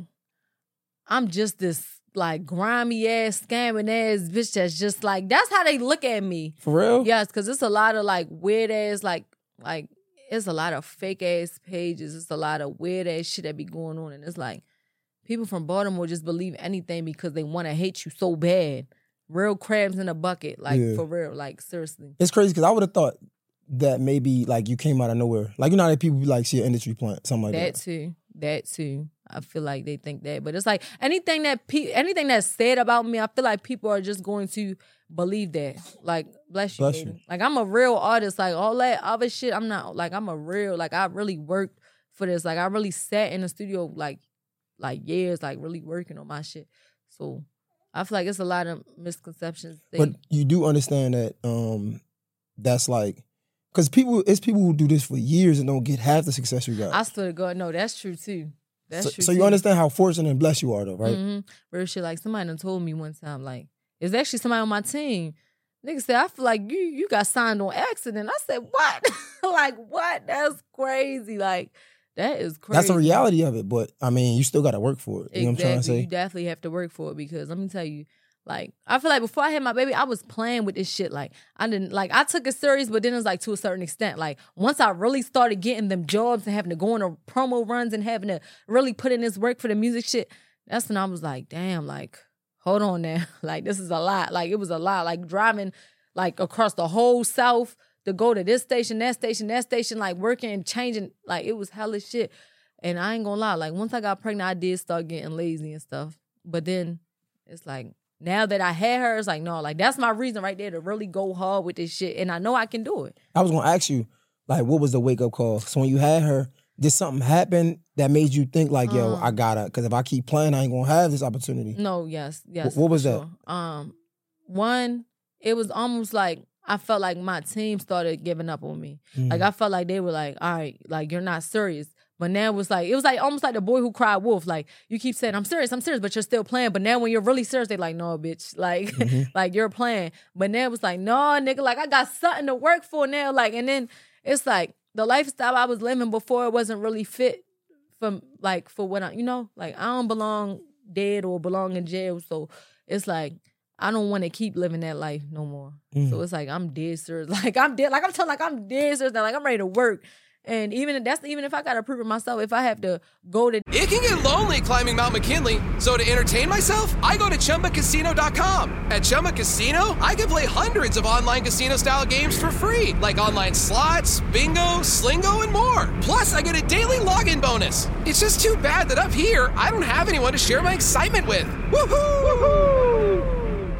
I'm just this like grimy ass, scamming ass bitch that's just like, that's how they look at me. For real? Yes, because it's a lot of like weird ass, like, like, it's a lot of fake ass pages. It's a lot of weird ass shit that be going on. And it's like, people from Baltimore just believe anything because they want to hate you so bad. Real crabs in a bucket, like yeah. for real, like seriously. It's crazy because I would have thought that maybe like you came out of nowhere. Like, you know how people be like, she an industry plant, something like that. That too, that too. I feel like they think that. But it's like anything that pe- anything that's said about me, I feel like people are just going to believe that. Like, bless you, bless you. Like, I'm a real artist. Like, all that other shit, I'm not, like, I'm a real, like, I really worked for this. Like, I really sat in the studio, like, like years, like, really working on my shit. So, I feel like it's a lot of misconceptions. They, but you do understand that um, that's like, because people, it's people who do this for years and don't get half the success you got. I swear to God, no, that's true, too. That's so, true, So too. you understand how fortunate and blessed you are, though, right? Mm-hmm. Real shit. Like, somebody done told me one time, like, it's actually somebody on my team. Nigga said, I feel like you you got signed on accident. I said, what? Like, what? That's crazy. Like, that is crazy. That's the reality of it. But, I mean, you still got to work for it. You exactly. know what I'm trying to say? You definitely have to work for it because let me tell you, like, I feel like before I had my baby, I was playing with this shit. Like, I didn't, like, I took it serious, but then it was like to a certain extent. Like, once I really started getting them jobs and having to go on a promo runs and having to really put in this work for the music shit, that's when I was like, damn, like, hold on now. Like, this is a lot. Like, it was a lot. Like, driving, like, across the whole South to go to this station, that station, that station, like, working and changing. Like, it was hella shit. And I ain't gonna lie. Like, once I got pregnant, I did start getting lazy and stuff. But then it's like, now that I had her, it's like, no, like, that's my reason right there to really go hard with this shit. And I know I can do it. I was gonna ask you, like, what was the wake-up call? So when you had her, did something happen that made you think like, yo, um, I gotta, because if I keep playing, I ain't gonna have this opportunity? No, yes, yes. What, what was sure. that? Um, one, it was almost like I felt like my team started giving up on me. Mm. Like, I felt like they were like, all right, like, you're not serious. But now it was like, it was like almost like the boy who cried wolf. Like, you keep saying, I'm serious, I'm serious, but you're still playing. But now when you're really serious, they like, no, bitch. Like, mm-hmm. like, you're playing. But now it was like, no, nigga, like, I got something to work for now. Like, and then it's like, the lifestyle I was living before, it wasn't really fit for, like, for what I, you know? Like, I don't belong dead or belong in jail. So it's like, I don't want to keep living that life no more. Mm. So it's like, I'm dead serious. Like, I'm dead. Like, I'm telling, like, I'm dead serious now. Like, I'm ready to work. And even that's even if I gotta prove it myself, if I have to go to. It can get lonely climbing Mount McKinley, so to entertain myself, I go to Chumba Casino dot com. At Chumba Casino, I can play hundreds of online casino-style games for free, like online slots, bingo, Slingo, and more. Plus, I get a daily login bonus. It's just too bad that up here, I don't have anyone to share my excitement with. Woohoo! Woohoo!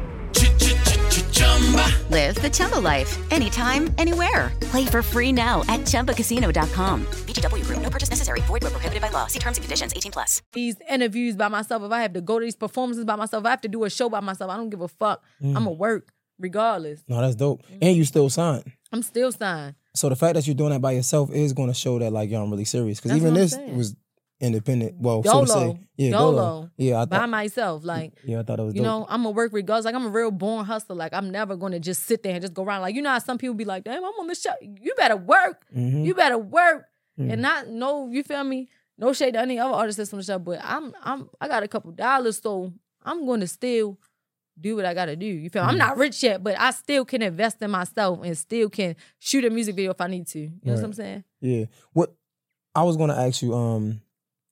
Live the Chumba life. Anytime, anywhere. Play for free now at Chumba Casino dot com. V G W Group. No purchase necessary. Void where prohibited by law. See terms and conditions. eighteen plus. These interviews by myself, if I have to go to these performances by myself, if I have to do a show by myself, I don't give a fuck. Mm. I'm going to work regardless. No, that's dope. Mm. And you still signed. I'm still signed. So the fact that you're doing that by yourself is going to show that, like, y'all really serious. Because even this saying. was independent. Well, Dolo, so to say. Yeah, Dolo. Dolo. Yeah, I by thought. myself. Like, Yeah, I thought it was. you dope. know, I'm gonna work regardless. Like, I'm a real born hustler. Like, I'm never gonna just sit there and just go around. Like, you know how some people be like, damn, I'm on the show. You better work. Mhm. You better work. Mm. And not no, you feel me? No shade to any other artists that's on the show, but I'm I'm I got a couple dollars, so I'm gonna still do what I gotta do. You feel me? I'm not rich yet, but I still can invest in myself and still can shoot a music video if I need to. You know Right. what I'm saying? Yeah. What I was gonna ask you, um,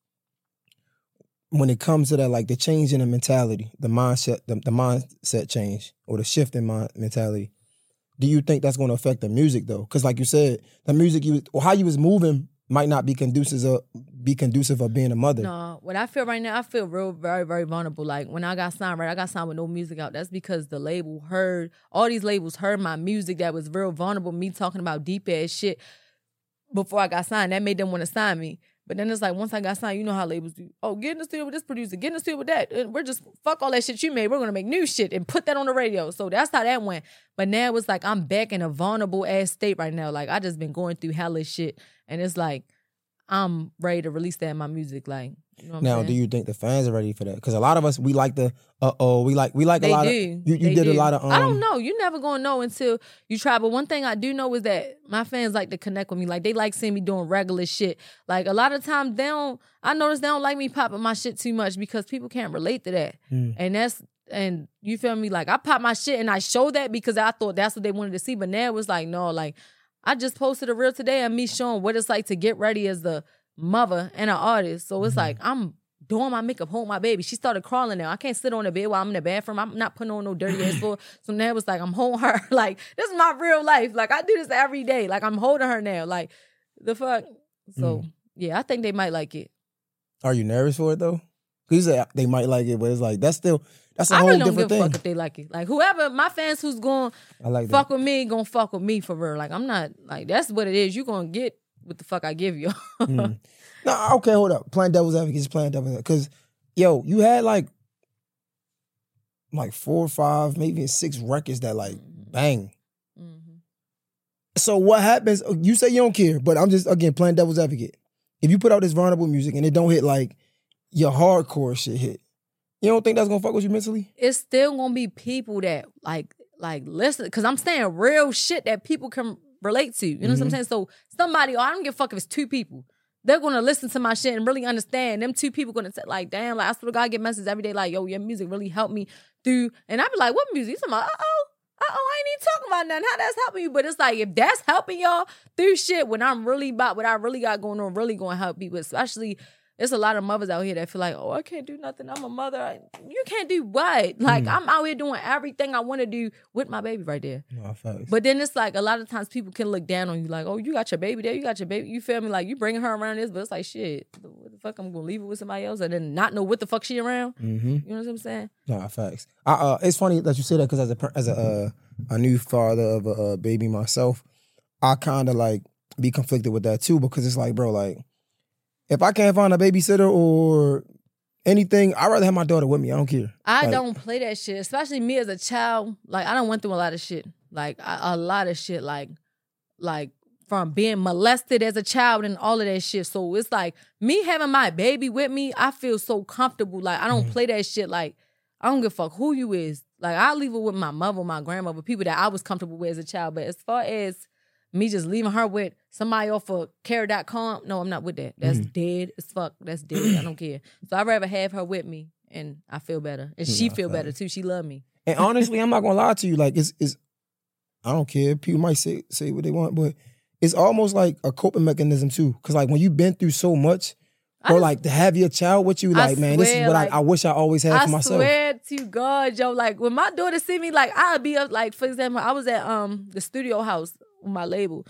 when it comes to that, like the change in the mentality, the mindset, the, the mindset change or the shift in my mentality, do you think that's gonna affect the music though? Because like you said, the music you or how you was moving might not be conducive of be conducive of being a mother. No, what I feel right now, I feel real, very, very vulnerable. Like when I got signed, right, I got signed with no music out. That's because the label heard, all these labels heard my music that was real vulnerable, me talking about deep ass shit before I got signed. That made them want to sign me. But then it's like, once I got signed, you know how labels do. Oh, get in the studio with this producer, get in the studio with that. And we're just, fuck all that shit you made. We're going to make new shit and put that on the radio. So that's how that went. But now it's like, I'm back in a vulnerable ass state right now. Like, I just been going through hellish shit. And it's like, I'm ready to release that in my music. Like, you know what Now, I'm do saying? you think the fans are ready for that? Because a lot of us, we like the, uh-oh, we like we like They a lot do. of, you, you They did a do. lot of, um, I don't know. You never gonna know until you try. But one thing I do know is that my fans like to connect with me. Like, they like seeing me doing regular shit. Like, a lot of times they don't, I notice they don't like me popping my shit too much because people can't relate to that. Mm. And that's, and you feel me? Like, I pop my shit and I show that because I thought that's what they wanted to see. But now it's like, no, like, I just posted a reel today of me showing what it's like to get ready as the mother and an artist. So it's like, I'm doing my makeup, holding my baby. She started crawling now. I can't sit on the bed while I'm in the bathroom. I'm not putting on no dirty ass floor. So now it's like, I'm holding her. Like, this is my real life. Like, I do this every day. Like, I'm holding her now. Like, the fuck? So, yeah, I think they might like it. Are you nervous for it though? Because you say they might like it, but it's like, that's still, that's a I whole really don't different give a thing. fuck if they like it. Like, whoever, my fans who's going I like fuck that. with me, gonna fuck with me for real. Like, I'm not, like, that's what it is. You gonna get what the fuck I give you. Mm. No, okay, hold up. Playing devil's advocate, just playing devil's advocate. Because, yo, you had like, like four or five, maybe six records that like bang. Mm-hmm. So what happens? You say you don't care, but I'm just again playing devil's advocate. If you put out this vulnerable music and it don't hit like your hardcore shit hit, you don't think that's gonna fuck with you mentally? It's still gonna be people that like like listen, because I'm saying real shit that people can relate to. You know what I'm saying? So somebody, or I don't give a fuck if it's two people, they're gonna listen to my shit and really understand. Them two people gonna say like, damn, like I swear to God, I get messages every day like, yo, your music really helped me through. And I be like, what music? You talking about? Uh oh. Uh-oh, I ain't even talking about nothing. How that's helping you? But it's like, if that's helping y'all through shit, when I'm really about what I really got going on, really going to help people. Especially, there's a lot of mothers out here that feel like, oh, I can't do nothing. I'm a mother. I, you can't do what? Like, I'm out here doing everything I want to do with my baby right there. No, facts. But then it's like, a lot of times people can look down on you like, oh, you got your baby there. You got your baby. You feel me? Like, you bringing her around this. But it's like, shit, what the fuck? I'm going to leave it with somebody else and then not know what the fuck she around? Mm-hmm. You know what I'm saying? Nah, facts. I, uh, it's funny that you say that because as a per- as a uh, a new father of a uh, baby myself, I kind of like be conflicted with that too because it's like, bro, like if I can't find a babysitter or anything, I'd rather have my daughter with me. I don't care. I Like, don't play that shit, especially me as a child. Like, I done went through a lot of shit. Like, I, a lot of shit. Like, like from being molested as a child and all of that shit. So it's like, me having my baby with me, I feel so comfortable. Like, I don't Mm-hmm. play that shit. Like, I don't give a fuck who you is. Like, I'll leave it with my mother, my grandmother, people that I was comfortable with as a child. But as far as me just leaving her with somebody off of care dot com, no, I'm not with that. That's Mm-hmm. dead as fuck. That's dead. I don't care. So I'd rather have her with me and I feel better. And she Yeah, feel better facts. too. She love me. And honestly, I'm not gonna lie to you. Like it's it's I don't care. People might say say what they want, but it's almost like a coping mechanism too. Cause like when you've been through so much, I or just- like to have your child with you, I like man, this is swear, what like, I, I wish I always had I for myself. swear to God, yo, like when my daughter see me, like I'll be up, like for example, I was at um the studio house with my label.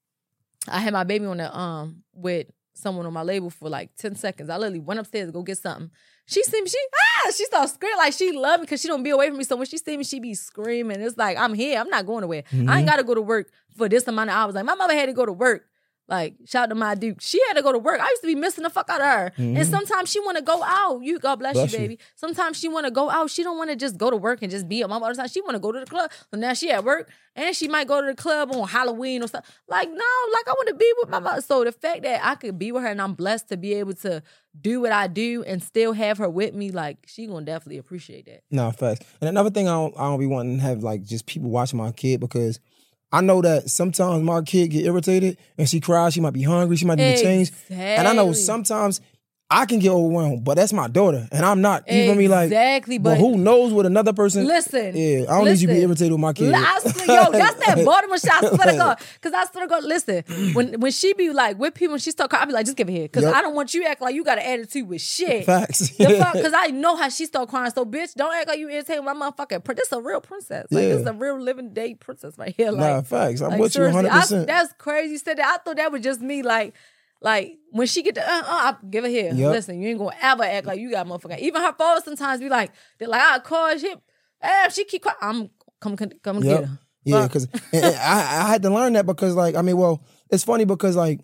I had my baby on the um with someone on my label for like ten seconds. I literally went upstairs to go get something. She see me, she ah, she started screaming like she love me because she don't be away from me. So when she see me, she be screaming. It's like I'm here. I'm not going nowhere. I ain't got to go to work for this amount of hours. Like my mother had to go to work Like, shout out to my Duke. She had to go to work. I used to be missing the fuck out of her. Mm-hmm. And sometimes she want to go out. You God bless, Bless you, you. baby. Sometimes she want to go out. She don't want to just go to work and just be a mom all the time. She want to go to the club. So now she at work and she might go to the club on Halloween or something. Like, no, like I want to be with my mom. So the fact that I could be with her and I'm blessed to be able to do what I do and still have her with me, like, she gonna definitely appreciate that. No, facts. And another thing I don't, I don't be wanting to have like just people watching my kid because I know that sometimes my kid get irritated and she cries. She might be hungry. She might need to change. And I know Exactly. sometimes I can get overwhelmed, but that's my daughter, and I'm not. You feel me? Like, Exactly, but but- who knows what another person? Listen, Yeah, I don't need you to be listen. irritated with my kid. I swear, yo, that's that Baltimore shit. I swear to God. Because I swear to God, listen, when when she be like with people, when she start crying, I be like, just give it here. Because Yep. I don't want you to act like you got an attitude with shit. Facts. The fuck? Because I know how she start crying. So, bitch, don't act like you irritated with my motherfucking prin- This a real princess. Like, Yeah. this is a real living day princess right here. Like, Nah, facts. I'm like, with you seriously, one hundred percent. I, that's crazy. You said that. I thought that was just me. Like, like when she get the, uh, uh, I give it here. Yep. Listen, you ain't gonna ever act like you got motherfucker. Even her phones sometimes be like, they're like, I call she, eh, she keep crying. I'm come come, come Yep. get her. Yeah, Fuck. because I, I had to learn that because, like, I mean, well, it's funny because, like,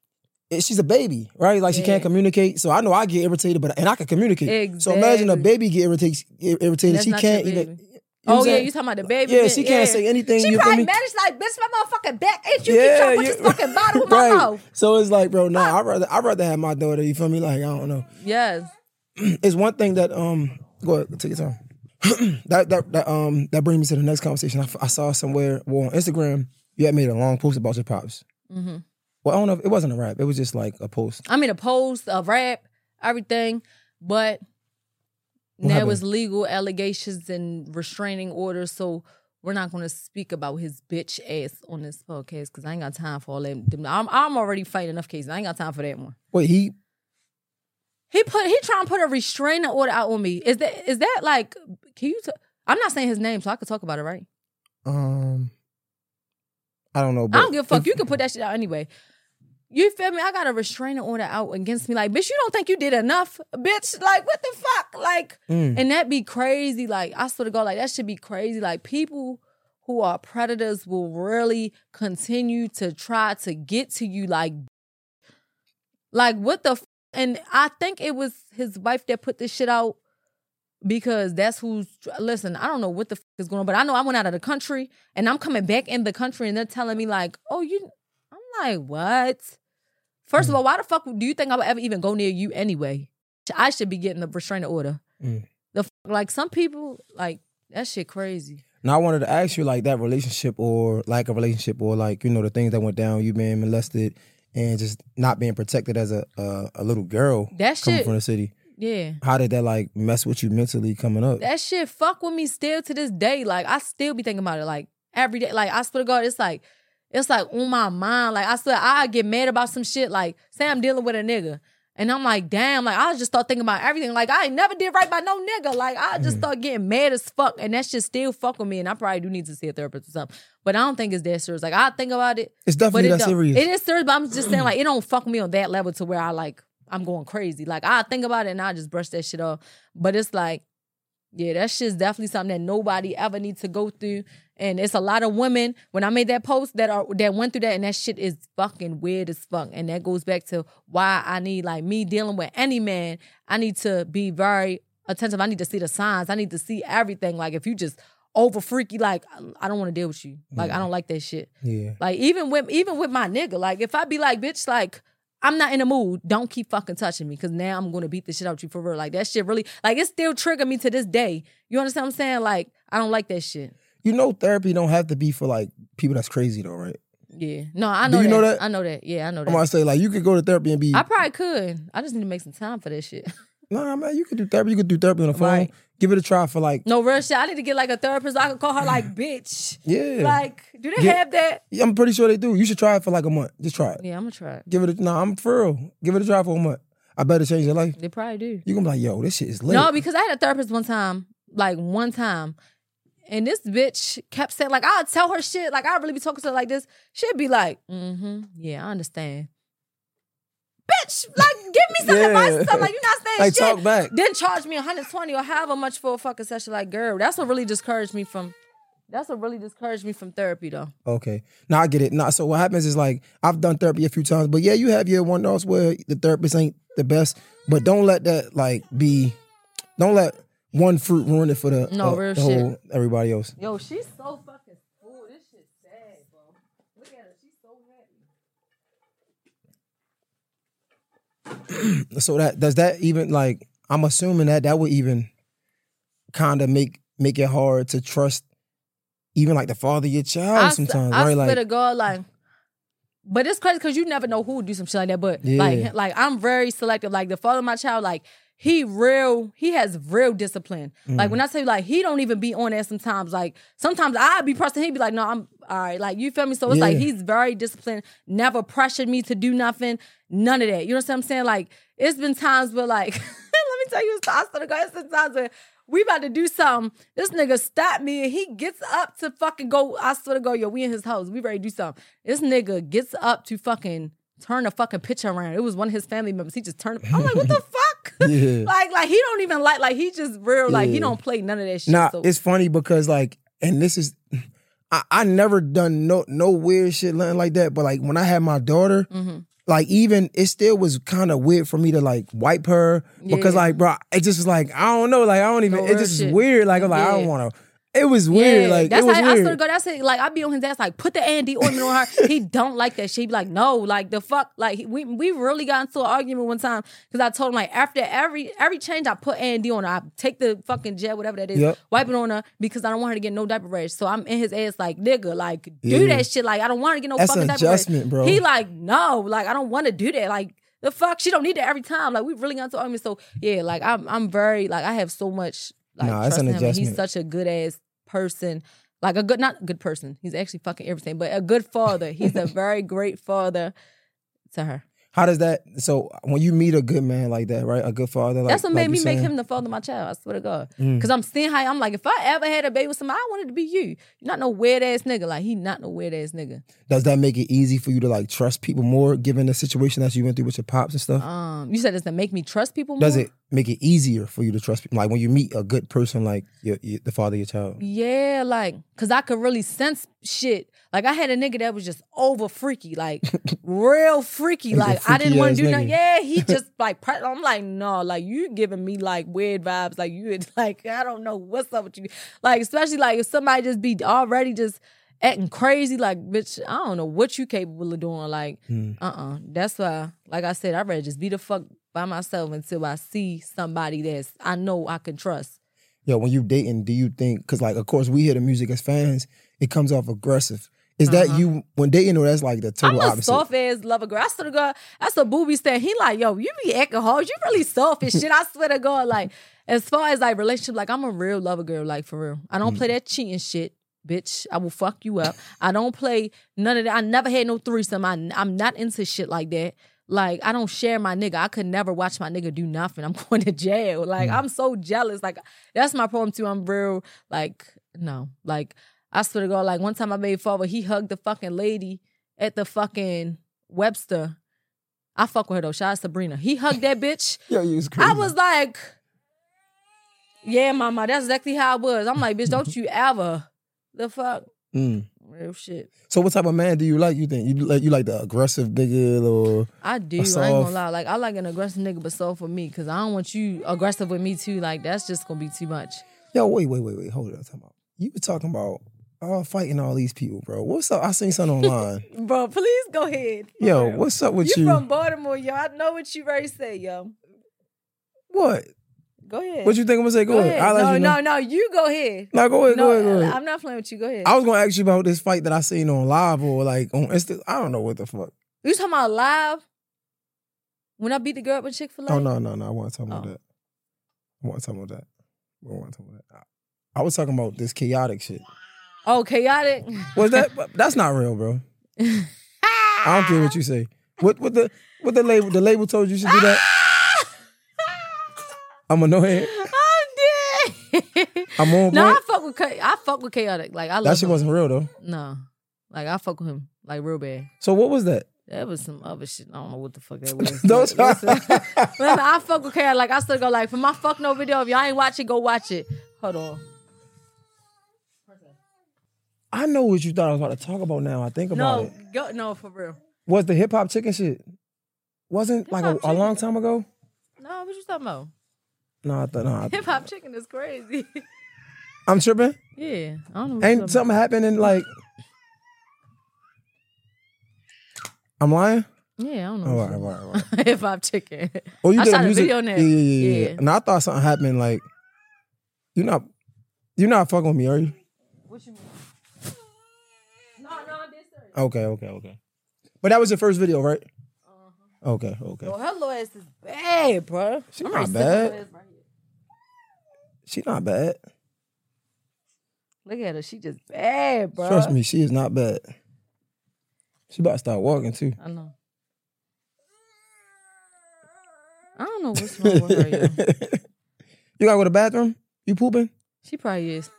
it- she's a baby, right? Like, she Yeah. can't communicate. So I know I get irritated, but and I can communicate. So imagine a Exactly. baby get irritated. irritated. That's She not can't your even. baby. You know Oh what I'm yeah, saying? you talking about the baby? Yeah, then, she can't say anything, She you feel probably me? mad. She's like, bitch, my motherfucking back itch. You Yeah, keep trying to put yeah. this fucking bottle in my Right. mouth. So it's like, bro, nah, I'd rather I'd rather have my daughter, you feel me? Like, I don't know. Yes. It's one thing that um go ahead, take your time. that that that um that brings me to the next conversation. I, f- I saw somewhere, well, on Instagram, you had made a long post about your pops. Mm-hmm. Well, I don't know if it wasn't a rap. It was just like a post. I mean, a post, a rap, everything, but What there happened? was legal allegations and restraining orders, so we're not going to speak about his bitch ass on this podcast because I ain't got time for all that. I'm, I'm already fighting enough cases. I ain't got time for that one. Wait, he He put he trying to put a restraining order out on me. Is that is that like? Can you? T- I'm not saying his name, so I could talk about it, right? um I don't know. But I don't give a fuck. if- You can put that shit out anyway. You feel me? I got a restraining order out against me. Like, bitch, you don't think you did enough? Bitch, like, what the fuck? Like, Mm. and that be crazy. Like, I sort of go, like, that should be crazy. Like, people who are predators will really continue to try to get to you. Like, like what the f- and I think it was his wife that put this shit out because that's who's, listen, I don't know what the f- is going on, but I know I went out of the country and I'm coming back in the country and they're telling me like, oh, you, I'm like, what? First of all, why the fuck do you think I would ever even go near you anyway? I should be getting a restraining order. Mm. The f- like some people, like, that shit crazy. Now I wanted to ask you, like, that relationship or like a relationship or like, you know, the things that went down, you being molested and just not being protected as a a, a little girl That coming shit- from the city. Yeah. How did that like mess with you mentally coming up? That shit fuck with me still to this day. Like, I still be thinking about it, like, every day. Like, I swear to God, it's like, it's like on my mind. Like, I swear, I get mad about some shit. Like, say I'm dealing with a nigga. And I'm like, damn, like, I just start thinking about everything. Like, I ain't never did right by no nigga. Like, I just start getting mad as fuck. And that shit still fuck with me. And I probably do need to see a therapist or something. But I don't think it's that serious. Like, I think about it. It's but definitely it that don't. serious. It is serious, but I'm just saying, like, it don't fuck me on that level to where I, like, I'm going crazy. Like, I think about it and I just brush that shit off. But it's like, yeah, that shit's definitely something that nobody ever needs to go through. And it's a lot of women, when I made that post, that are that went through that, and that shit is fucking weird as fuck. And that goes back to why I need, like, me dealing with any man, I need to be very attentive. I need to see the signs. I need to see everything. Like, if you just over freaky, like, I don't want to deal with you. Like, I don't like that shit. Yeah. Like, even with even with my nigga, like, if I be like, bitch, like, I'm not in the mood, don't keep fucking touching me because now I'm going to beat the shit out you for real. Like, that shit really, like, it still trigger me to this day. You understand what I'm saying? Like, I don't like that shit. You know, therapy don't have to be for like people that's crazy though, right? Yeah. No, I Do know you that. know that? I know that. Yeah, I know I'm gonna that. say like you could go to therapy and be. I probably could. I just need to make some time for that shit. Nah, man, you could do therapy. You could do therapy on the phone. Right. Give it a try for like. No real shit. I need to get like a therapist. I could call her like bitch. Yeah. Like, do they Yeah. have that? Yeah, I'm pretty sure they do. You should try it for like a month. Just try it. Yeah, I'm gonna try it. Give it a. Nah, I'm for real. Give it a try for a month. I bet it change your life. They probably do. You gonna be like, yo, this shit is lit. No, because I had a therapist one time, like one time, and this bitch kept saying, like, I'd tell her shit, like, I'd really be talking to her like this. She'd be like, mm-hmm, yeah, I understand. Bitch, like, give me some Yeah. advice or something. Like, you're not saying Like, shit. talk back. Then charge me one hundred twenty or however much for a fucking session. Like, girl, that's what really discouraged me from That's what really discouraged me from therapy, though. Okay. Now I get it. Now, so what happens is like, I've done therapy a few times, but yeah, you have your one offs where the therapist ain't the best, but don't let that like be, don't let one fruit ruin it for the, no, uh, real the shit. whole everybody else. Yo, she's so fucking full. This shit's sad, bro. Look at her. She's so happy. So that, does that even like, I'm assuming that that would even kind of make, make it hard to trust even like the father of your child I, sometimes, I right? swear Like, to God, like, but it's crazy because you never know who would do some shit like that. But Yeah. like, like I'm very selective. Like the father of my child, like he real, he has real discipline. Mm. Like when I say like he don't even be on there sometimes. Like sometimes I'd be pressing, he'd be like, no, I'm all right. Like you feel me? So it's Yeah. like he's very disciplined. Never pressured me to do nothing. None of that. You know what I'm saying? Like it's been times where like, let me tell you, I swear to God, it's been times where we about to do something. This nigga stopped me and he gets up to fucking go. I swear to God, yo, we in his house. We ready to do something. This nigga gets up to fucking turn the fucking picture around. It was one of his family members. He just turned. I'm like, what the fuck? Yeah. like, like he don't even like. Like he just real. Like he Yeah. don't play none of that shit. Nah, so. it's funny because like, and this is, I, I never done no no weird shit, nothing like that. But like when I had my daughter, Mm-hmm. like even it still was kind of weird for me to like wipe her because Yeah. like, bro, it just was like I don't know, like I don't even. No it real just shit. is weird. Like I'm like I Yeah. don't want to. It was weird. Yeah, like that's it was how I weird. swear to God. That's it. Like I be on his ass. Like put the A and D ointment on her. He don't like that shit. He be like, no, like the fuck. Like he- we we really got into an argument one time because I told him like after every every change I put A and D on her. I take the fucking gel, whatever that is, Yep. wipe it on her because I don't want her to get no diaper rash. So I'm in his ass like nigga, like do Yeah. that shit. Like I don't want her to get no That's fucking an diaper rash. adjustment, bro. He like no, like I don't want to do that. Like the fuck, she don't need that every time. Like we really got into an argument. So yeah, like I'm I'm very like I have so much like Nah, that's trust an in him. And he's adjustment. such a good ass person. Like a good, not a good person. He's actually fucking everything, but a good father. He's a very great father to her. How does that? So when you meet a good man like that, right? A good father. Like, That's what like made you me make saying? him the father of my child. I swear to God. Mm. Because I'm seeing how I'm like, if I ever had a baby with somebody, I wanted to be you. You're not no weird ass nigga. Like he not no weird ass nigga. Does that make it easy for you to like trust people more, given the situation that you went through with your pops and stuff? Um, you said does that make me trust people more? Does it make it easier for you to trust people? Like when you meet a good person, like your, your, the father of your child. Yeah, like, cause I could really sense shit. Like I had a nigga that was just over freaky, like real freaky. He's a Like I didn't want freaky-ass to do nigga. nothing. Yeah, he just like, pre- I'm like, no, like you giving me like weird vibes. Like you, like I don't know what's up with you. Like especially like if somebody just be already just acting crazy, like bitch, I don't know what you capable of doing. Like, Hmm. uh, uh that's why. Like I said, I'd rather just be the fuck by myself until I see somebody that's I know I can trust. Yo, when you dating, do you think? Because like, of course, we hear the music as fans. It comes off aggressive. Is that you when dating, or that's like the total I'm a opposite? soft ass lover girl. I swear to God, that's a booby stand. He like, yo, you be acting hard. You really soft as shit. I swear to God, like, as far as like relationship, like I'm a real lover girl, like for real. I don't play that cheating shit, bitch. I will fuck you up. I don't play none of that. I never had no threesome. I, I'm not into shit like that. Like, I don't share my nigga. I could never watch my nigga do nothing. I'm going to jail. Like, I'm so jealous. Like, that's my problem too. I'm real, like, no. Like, I swear to God, like, one time I made father, he hugged the fucking lady at the fucking Webster. I fuck with her though. Shout out Sabrina. He hugged that bitch. Yo, you was crazy. I was like, yeah, mama, that's exactly how I was. I'm like, bitch, don't you ever. The fuck? Mm. Real shit. So what type of man do you like? You think you like you like the aggressive nigga or I do. a I ain't soft- gonna lie. Like, I like an aggressive nigga, but soft for me, because I don't want you aggressive with me too. Like, that's just gonna be too much. Yo, wait, wait, wait, wait. Hold on. Time out. You were talking about uh, fighting all these people, bro. What's up? I seen something online. Bro, please go ahead. Yo, For real. what's up with You you? from Baltimore, yo. I know what you ready to say, yo. What? Go ahead. What you think I'm gonna say? Go, Go ahead. ahead. I'll let No, you know. no, no. You go ahead. No, go ahead, No, go ahead, go ahead. I'm not playing with you. Go ahead. I was gonna ask you about this fight that I seen on live or like on Insta. I don't know what the fuck. You talking about live? When I beat the girl up with Chick-fil-A? Oh no, no, no. I want to talk about Oh. that. I want to talk about that. I want to talk about that. I was talking about this chaotic shit. Oh, chaotic. Was that? That's not real, bro. I don't care what you say. What what the what the label the label told you you should do that? I'm gonna know it. I'm dead. I'm on No, point. I fuck with cha- I fuck with chaotic. Like I love That shit him. wasn't real though. No, like I fuck with him like real bad. So what was that? That was some other shit. I don't know what the fuck that was. Don't Listen, listen, I fuck with chaotic. Like I still go like for my fuck no video. If y'all ain't watch it, go watch it. Hold on. I know what you thought I was about to talk about now. I think about No, it. go, no, for real. Was the hip hop chicken shit? Wasn't like a, a long time ago? No, what you talking about? No, I thought no. I, Hip hop chicken is crazy. I'm tripping. Yeah, I don't know. What Ain't something happening like? I'm lying. Yeah, I don't know. Oh, all what right, you- all right, all right. Hip hop chicken. Oh, you I did saw a the music video on there. Yeah, yeah, yeah, yeah. Yeah. And I thought something happened. Like, you not, you not fucking with me, are you? What you mean? No, no, this. Okay, okay, okay. But that was your first video, right? Uh-huh. Okay, okay. Yo, her little ass is bad, bro. She I'm not ready to bad. sit her ass right here. She not bad. Look at her. She just bad, bro. Trust me, she is not bad. She about to start walking too. I know. I don't know what's wrong with her, yo. You gotta go to the bathroom? You pooping? She probably is.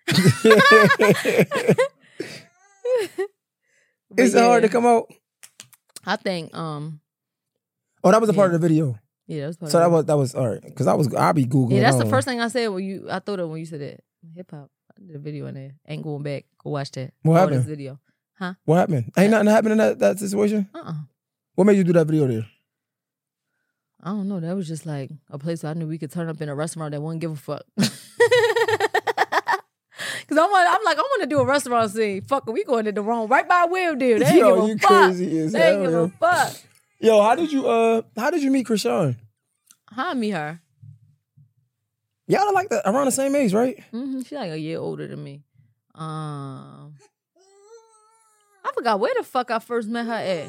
But Is it hard yeah, to come out? I think, um, Oh, that was a part Yeah. of the video. yeah, that was part So of that it. was that was all right. Cause I was I'll be googling. Yeah, that's the on. first thing I said when you. I thought of when you said that hip hop. I did a video in there. Ain't going back. Go watch that. What Oh, happened? This video. What happened? Ain't nothing happened in that, that situation? Uh. uh What made you do that video there? I don't know. That was just like a place where I knew we could turn up in a restaurant that wouldn't give a fuck. Cause I want, I'm like, I want to do a restaurant scene. Fuck it, we going to the wrong, right by Will dude. They ain't Yo, give a you fuck. crazy as They ain't hell, give yo. a fuck. Yo, how did you uh how did you meet Krishan? How I meet her? Y'all are like the, around the same age, right? Mm-hmm. She like a year older than me. Um, I forgot where the fuck I first met her at.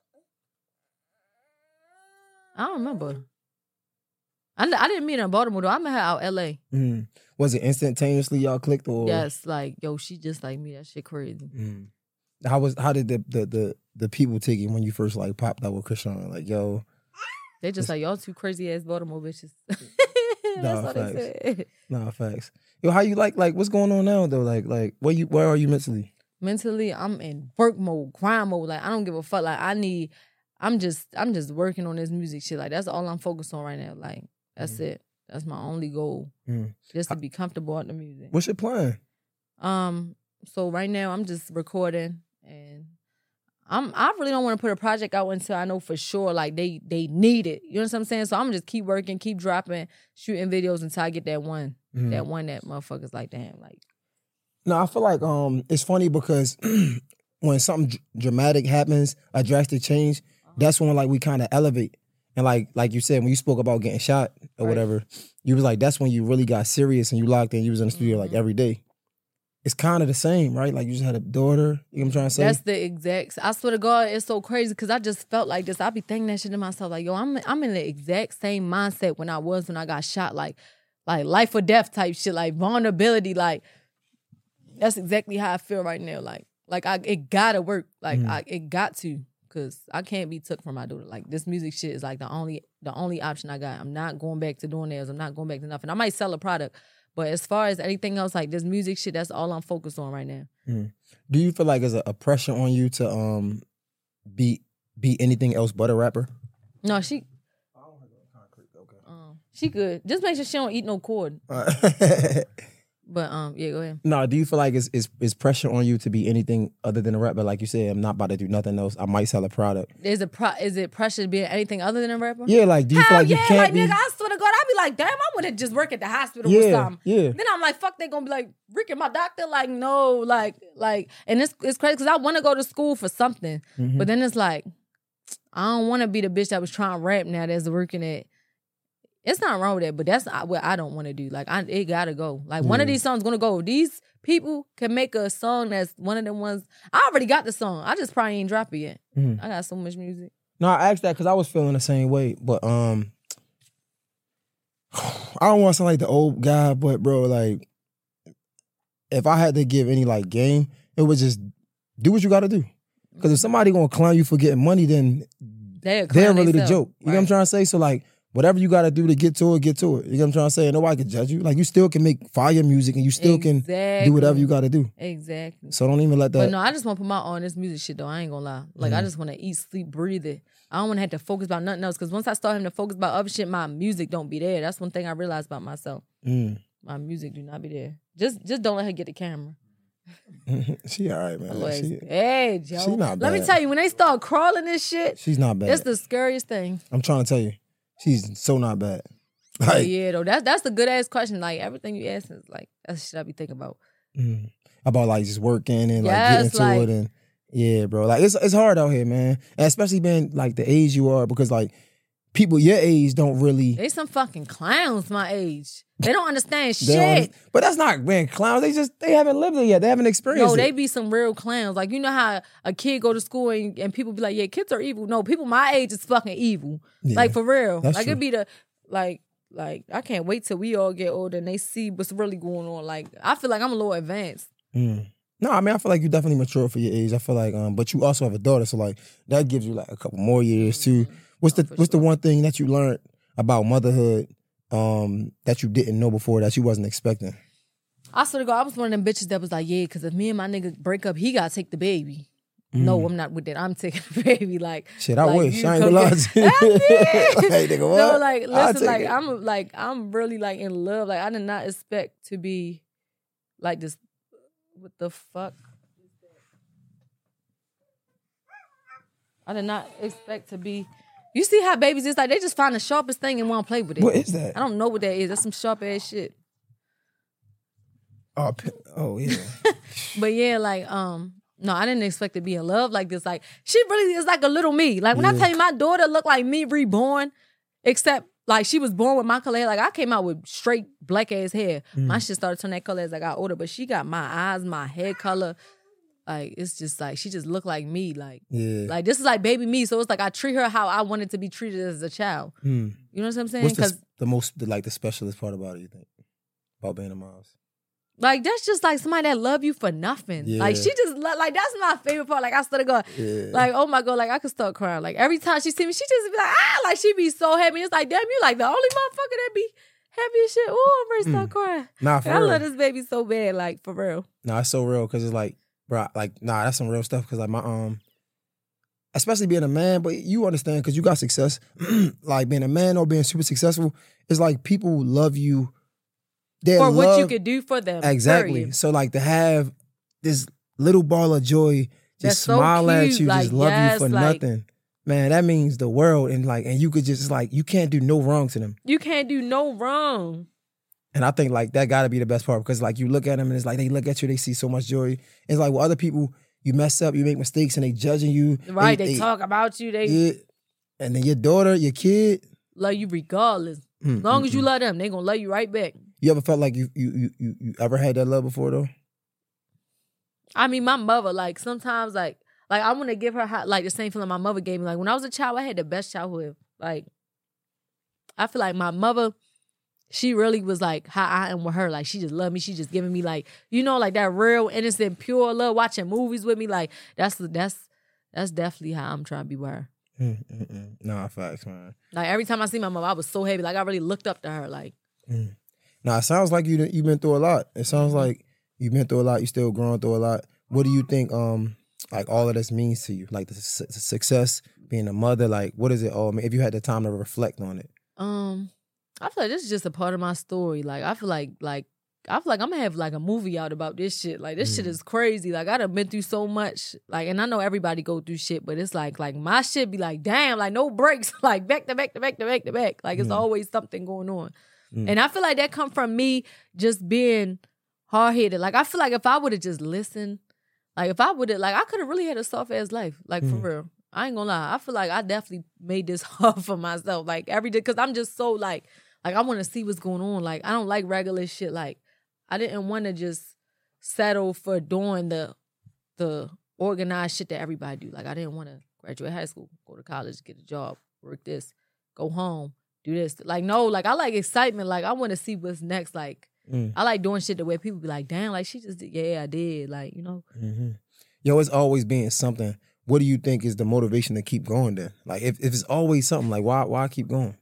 I don't remember. I, I didn't meet her in Baltimore though. I met her out L A. Mm. Was it instantaneously y'all clicked or Yes, like yo, she just like me. That shit crazy. Mm. How was how did the, the the the people take it when you first like popped out with Krishan? Like, yo, They just like y'all two crazy ass Baltimore bitches. That's Nah, what facts. they said. nah, facts. Yo, how you like like what's going on now though? Like like where you where are you mentally? Mentally, I'm in work mode, grind mode. Like I don't give a fuck. Like I need. I'm just I'm just working on this music shit. Like that's all I'm focused on right now. Like that's Mm. it. That's my only goal. Mm. Just to be comfortable at the music. What's your plan? Um. So right now I'm just recording, and I'm I really don't want to put a project out until I know for sure like they they need it. You know what I'm saying? So I'm gonna just keep working, keep dropping, shooting videos until I get that one, Mm. that one that motherfuckers like damn like. No, I feel like um it's funny because when something dr- dramatic happens, a drastic change, that's when like we kind of elevate. And like like you said, when you spoke about getting shot or Right. whatever, you was like that's when you really got serious and you locked in. You was in the studio like Mhm. every day. It's kind of the same, right? Like you just had a daughter. You know what I'm trying to say? That's the exact. I swear to God, it's so crazy because I just felt like this. I be thinking that shit to myself, like, yo, I'm I'm in the exact same mindset when I was when I got shot, like, like life or death type shit, like vulnerability, like. That's exactly how I feel right now. Like, like I it gotta work. Like, Mhm. I it got to, cause I can't be took from my daughter. Like, this music shit is like the only the only option I got. I'm not going back to doing nails. I'm not going back to nothing. I might sell a product, but as far as anything else, like this music shit, that's all I'm focused on right now. Do you feel like there's a, a pressure on you to um be be anything else but a rapper? No, she. Um, she good. Just make sure she don't eat no cord. But um, yeah, go ahead. No, do you feel like it's, it's it's pressure on you to be anything other than a rapper? Like you said, I'm not about to do nothing else. I might sell a product. Is it pro- is it pressure to be anything other than a rapper? Yeah, like do you feel Hell like you yeah, can't like be? nigga, I swear to God, I be like, damn, I want to just work at the hospital or Yeah, something. yeah. Then I'm like, fuck, they gonna be like, Rick and my doctor, like, no, like, like, and it's it's crazy because I want to go to school for something, Mhm. but then it's like, I don't want to be the bitch that was trying to rap now that's working at. It's not wrong with that, but that's not what I don't want to do. Like, I it gotta go. Like, one of Yeah. these songs gonna go. These people can make a song that's one of them ones. I already got the song. I just probably ain't drop it yet. Mhm. I got so much music. No, I asked that because I was feeling the same way, but um, I don't want to sound like the old guy, but bro, like, if I had to give any like game, it was just do what you got to do. Because if somebody gonna clown you for getting money, then They're, they're clown really the theyself. joke. You know what I'm Right. trying to say? So like, whatever you got to do to get to it, get to it. You know what I'm trying to say? And nobody can judge you. Like, you still can make fire music, and you still can do whatever you got to do. Exactly. So don't even let that. But no, I just want to put my all in this music shit though. I ain't gonna lie. Like I Mhm. just want to eat, sleep, breathe it. I don't want to have to focus about nothing else. Because once I start having to focus about other shit, my music don't be there. That's one thing I realized about myself. Mm. My music do not be there. Just just don't let her get the camera. She all right, man. Boy, She, hey, Joe. she not Let me bad. tell you, when they start crawling this shit, she's not bad. it's the scariest thing. I'm trying to tell you, she's so not bad. But Like, yeah, though, that's that's the good ass question. Like everything you ask is like that's the shit I be thinking about. mm, about like just working and like Yes, getting to like- it and yeah, bro. Like it's it's hard out here, man. And especially being like the age you are, because like people your age don't really. They some fucking clowns my age. They don't understand they don't- shit. but that's not being clowns. They just they haven't lived it yet. They haven't experienced No, it. they be some real clowns. Like, you know how a kid go to school and, and people be like, yeah, kids are evil. No, people my age is fucking evil. Yeah, Like, for real. that's Like, true. it be the, like, like, I can't wait till we all get older and they see what's really going on. Like, I feel like I'm a little advanced. Mm. No, I mean I feel like you definitely mature for your age. I feel like, um, but you also have a daughter, so like that gives you like a couple more years too. What's the What's the one thing that you learned about motherhood, um, that you didn't know before that you wasn't expecting? I swear to God, I was one of them bitches that was like, yeah, because if me and my nigga break up, he got to take the baby. No, I'm not with that. I'm taking the baby. Like, Shit, I like, wish. you I ain't go gonna lie get- to you. I Hey, nigga, what? No, like, I'll listen, take like, it. I'm like, I'm really like in love. Like, I did not expect to be like this. What the fuck? I did not expect to be. You see how babies is like they just find the sharpest thing and want to play with it. What is that? I don't know what that is. That's some sharp ass shit. Oh, p- oh yeah. But yeah, like, um, no, I didn't expect to be in love like this. Like, she really is like a little me. Like, when I Yeah. tell you my daughter looked like me reborn, except like she was born with my color hair. Like, I came out with straight black ass hair. Mm. My shit started turning that color as I got older, but she got my eyes, my hair color. Like, it's just like, she just looked like me. Like, Yeah. like this is like baby me. So it's like I treat her how I wanted to be treated as a child. Hmm. You know what I'm saying? What's the, Because the most the, like the specialist part about it? You think about being a mom? like, that's just like somebody that love you for nothing. Yeah. Like, she just, lo- like, that's my favorite part. Like, I started going, Yeah. like, oh my God, like, I could start crying. Like, every time she see me, she just be like, ah, like, she be so happy. It's like, damn, you like the only motherfucker that be happy as shit. Ooh, I'm ready to start crying. Nah, for Like, I real. love this baby so bad, like, for real. Nah, it's so real because it's like, bro, like, nah, that's some real stuff. Because like my um, especially being a man, but you understand because you got success. Like being a man or being super successful, it's like people love you. They For what you love- could do for them. exactly. period. So like to have this little ball of joy, That's just so smile at cute. you, Like, just love yes, you for like- nothing. Man, that means the world, and like, and you could just like, you can't do no wrong to them. You can't do no wrong. And I think like that got to be the best part because like you look at them and it's like they look at you, they see so much joy. It's like with other people, you mess up, you make mistakes, and they judging you. Right? They, talk about you. They Yeah. And then your daughter, your kid. love you regardless. Mm, As long mm, as you mm. love them, they gonna love you right back. You ever felt like you you you you, you ever had that love before though? I mean, my mother, like, sometimes, like, like I want to give her, how, like, the same feeling my mother gave me. Like, when I was a child, I had the best childhood. Like, I feel like my mother, she really was, like, how I am with her. Like, she just loved me. She just giving me, like, you know, like, that real, innocent, pure love, watching movies with me. Like, that's, that's, that's definitely how I'm trying to be with her. Mm, mm, mm. Nah, facts, man. Like, every time I see my mother, I was so happy. Like, I really looked up to her. Like, Mm. Nah, it sounds like you you've been through a lot. It sounds like you've been through a lot. You still growing through a lot. What do you think? Um, like all of this means to you? Like the, su- the success, being a mother. Like what is it all? I mean, if you had the time to reflect on it. um, I feel like this is just a part of my story. Like, I feel like, like, I feel like I'm gonna have like a movie out about this shit. Like, this shit is crazy. Like, I done been through so much. Like, and I know everybody go through shit, but it's like, like my shit be like, damn, like no breaks. Like back to back to back to back to back. Like it's always something going on. Mm. And I feel like that come from me just being hard headed. Like I feel like if I would have just listened, like if I would have, like I could have really had a soft ass life. Like for real. I ain't gonna lie. I feel like I definitely made this hard for myself. Like every day, cause I'm just so like, like I want to see what's going on. Like I don't like regular shit. Like I didn't want to just settle for doing the the organized shit that everybody do. Like I didn't want to graduate high school, go to college, get a job, work this, go home, do this. Like no, like I like excitement. Like I want to see what's next. Like Mm. I like doing shit the way people be like, damn, like she just did. Yeah, I did. Like you know. Mm-hmm. Yo, it's always being something. What do you think is the motivation to keep going then? Like if, if it's always something, like why why keep going?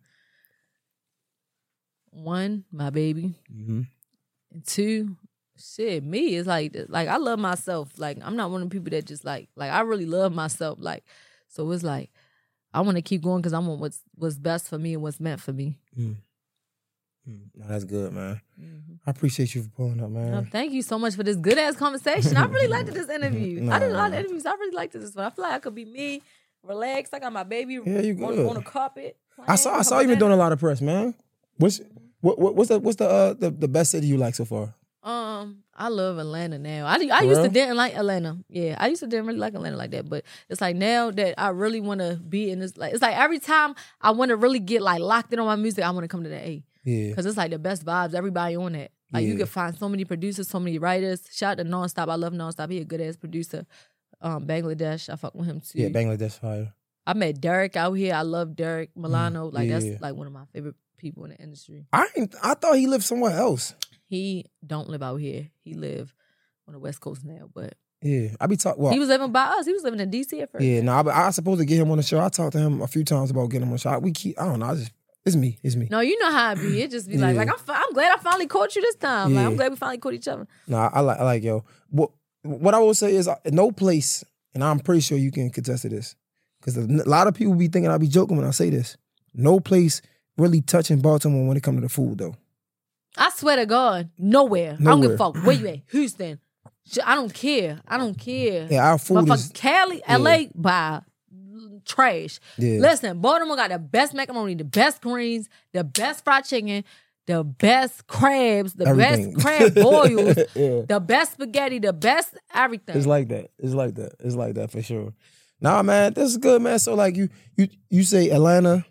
One, my baby. Mm-hmm. And two, shit, me is like, like I love myself. Like I'm not one of the people that just like, like I really love myself. Like, so it's like, I want to keep going because I want what's what's best for me and what's meant for me. Mm. No, that's good, man. Mm-hmm. I appreciate you for pulling up, man. No, thank you so much for this good ass conversation. I really liked this interview. Nah. I did a lot of interviews. I really liked this one. I feel like I could be me, relaxed. I got my baby Yeah, you on, good. on the carpet. I saw I saw you been doing a lot of press, man. What's what, what what's the what's the, uh, the the best city you like so far? Um, I love Atlanta now. I, I For used real? to didn't like Atlanta. Yeah, I used to didn't really like Atlanta like that. But it's like now that I really want to be in this, like it's like every time I want to really get like locked in on my music, I want to come to the A. Yeah. Because it's like the best vibes. Everybody on it. Like you Yeah. can find so many producers, so many writers. Shout out to Nonstop. I love Nonstop. He a good ass producer. Um, Bangladesh. I fuck with him too. Yeah, Bangladesh fire. I met Derek out here. I love Derek Milano. Like yeah. that's like one of my favorite people in the industry. I ain't, I thought he lived somewhere else. He don't live out here. He live on the West Coast now, but Yeah, I be talking. Well, he was living by us. He was living in D C at first. yeah, no, I, I supposed to get him on the show. I talked to him a few times about getting him on the show. We keep, I don't know. I just, it's me, it's me. No, you know how it be. It just be like, Yeah. like I'm, fi- I'm glad I finally caught you this time. Like Yeah. I'm glad we finally caught each other. No, I, I like, I like yo. What what I will say is, uh, no place, and I'm pretty sure you can contest to this, because a lot of people be thinking I be joking when I say this. No place really touching Baltimore when it comes to the food, though. I swear to God, nowhere. I don't give a Nowhere. fuck. Where you at? Houston. Sh- I don't care. I don't care. Yeah, our food Motherfucker, is. Cali, L A, by trash. Yeah. Listen, Baltimore got the best macaroni, the best greens, the best fried chicken, the best crabs, the Everything. best crab boils, Yeah. the best spaghetti, the best everything. It's like that. It's like that. It's like that for sure. Nah, man, this is good, man. So like you, you, you say Atlanta.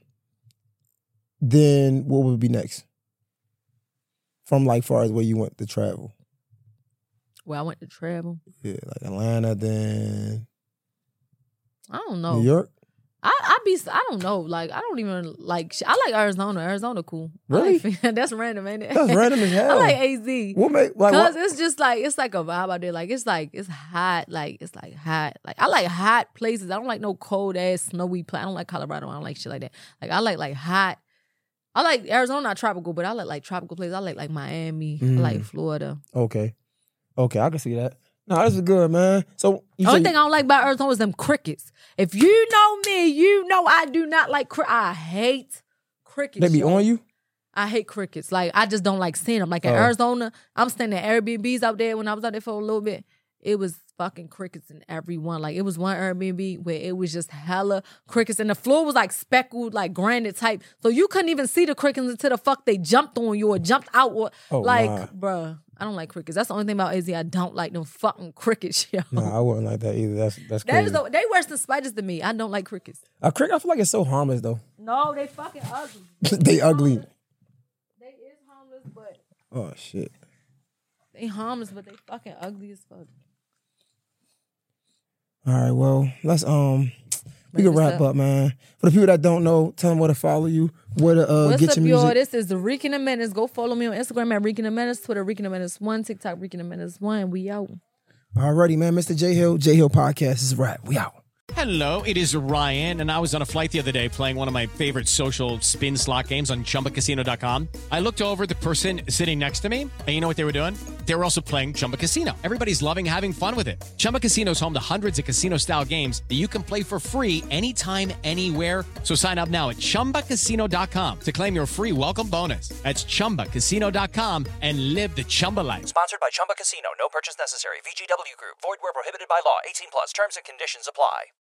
Then what would be next? From like far as where you went to travel. Where I went to travel. Yeah, like Atlanta, then I don't know. New York. I I be I don't know. Like I don't even like. I like Arizona. Arizona cool. I Really? like- that's random, ain't it? That's random as hell. I like A Z. What make like Cause what? it's just like it's like a vibe out there. Like it's like it's hot. Like it's like hot. Like I like hot places. I don't like no cold ass snowy place. I don't like Colorado. I don't like shit like that. Like I like like hot. I like Arizona, not tropical, but I like like tropical places. I like like Miami. I like Mm. Florida. Okay, okay, I can see that. No, this is good, man. So you Only say- thing I don't like about Arizona is them crickets. If you know me, you know I do not like crickets. I hate crickets. they be yo. on you. I hate crickets. Like, I just don't like seeing them. Like, in Oh. Arizona, I'm staying at Airbnbs out there. When I was out there for a little bit, it was fucking crickets in every one. Like, it was one Airbnb where it was just hella crickets. And the floor was, like, speckled, like, granite type. So you couldn't even see the crickets until the fuck they jumped on you or jumped out. Or, Oh, like, nah. bruh, I don't like crickets. That's the only thing about A Z. I don't like them fucking crickets, yo. Nah, I wouldn't like that either. That's that's That crazy. is the, they worse than spiders to me. I don't like crickets. A cricket, I feel like it's so harmless though. No, they fucking ugly. They ugly. They is harmless, but Oh shit. they harmless, but they fucking ugly as fuck. All right, well, let's um we can Wrap wrap this up, man. For the people that don't know, tell them where to follow you, where to uh, What's get up, your y'all? music. This is the Reek in a Menace. Go follow me on Instagram at Reek in a Menace, Twitter Reek in a Menace one, TikTok Reek in a Menace one. We out. Alrighty, man. Mister J Hill, J Hill Podcast is a wrap. We out. Hello, it is Ryan, and I was on a flight the other day playing one of my favorite social spin slot games on Chumba Casino dot com. I looked over at the person sitting next to me, and you know what they were doing? They were also playing Chumba Casino. Everybody's loving having fun with it. Chumba Casino is home to hundreds of casino-style games that you can play for free anytime, anywhere. So sign up now at Chumba Casino dot com to claim your free welcome bonus. That's Chumba Casino dot com and live the Chumba life. Sponsored by Chumba Casino. No purchase necessary. V G W Group. Void where prohibited by law. eighteen plus. Terms and conditions apply.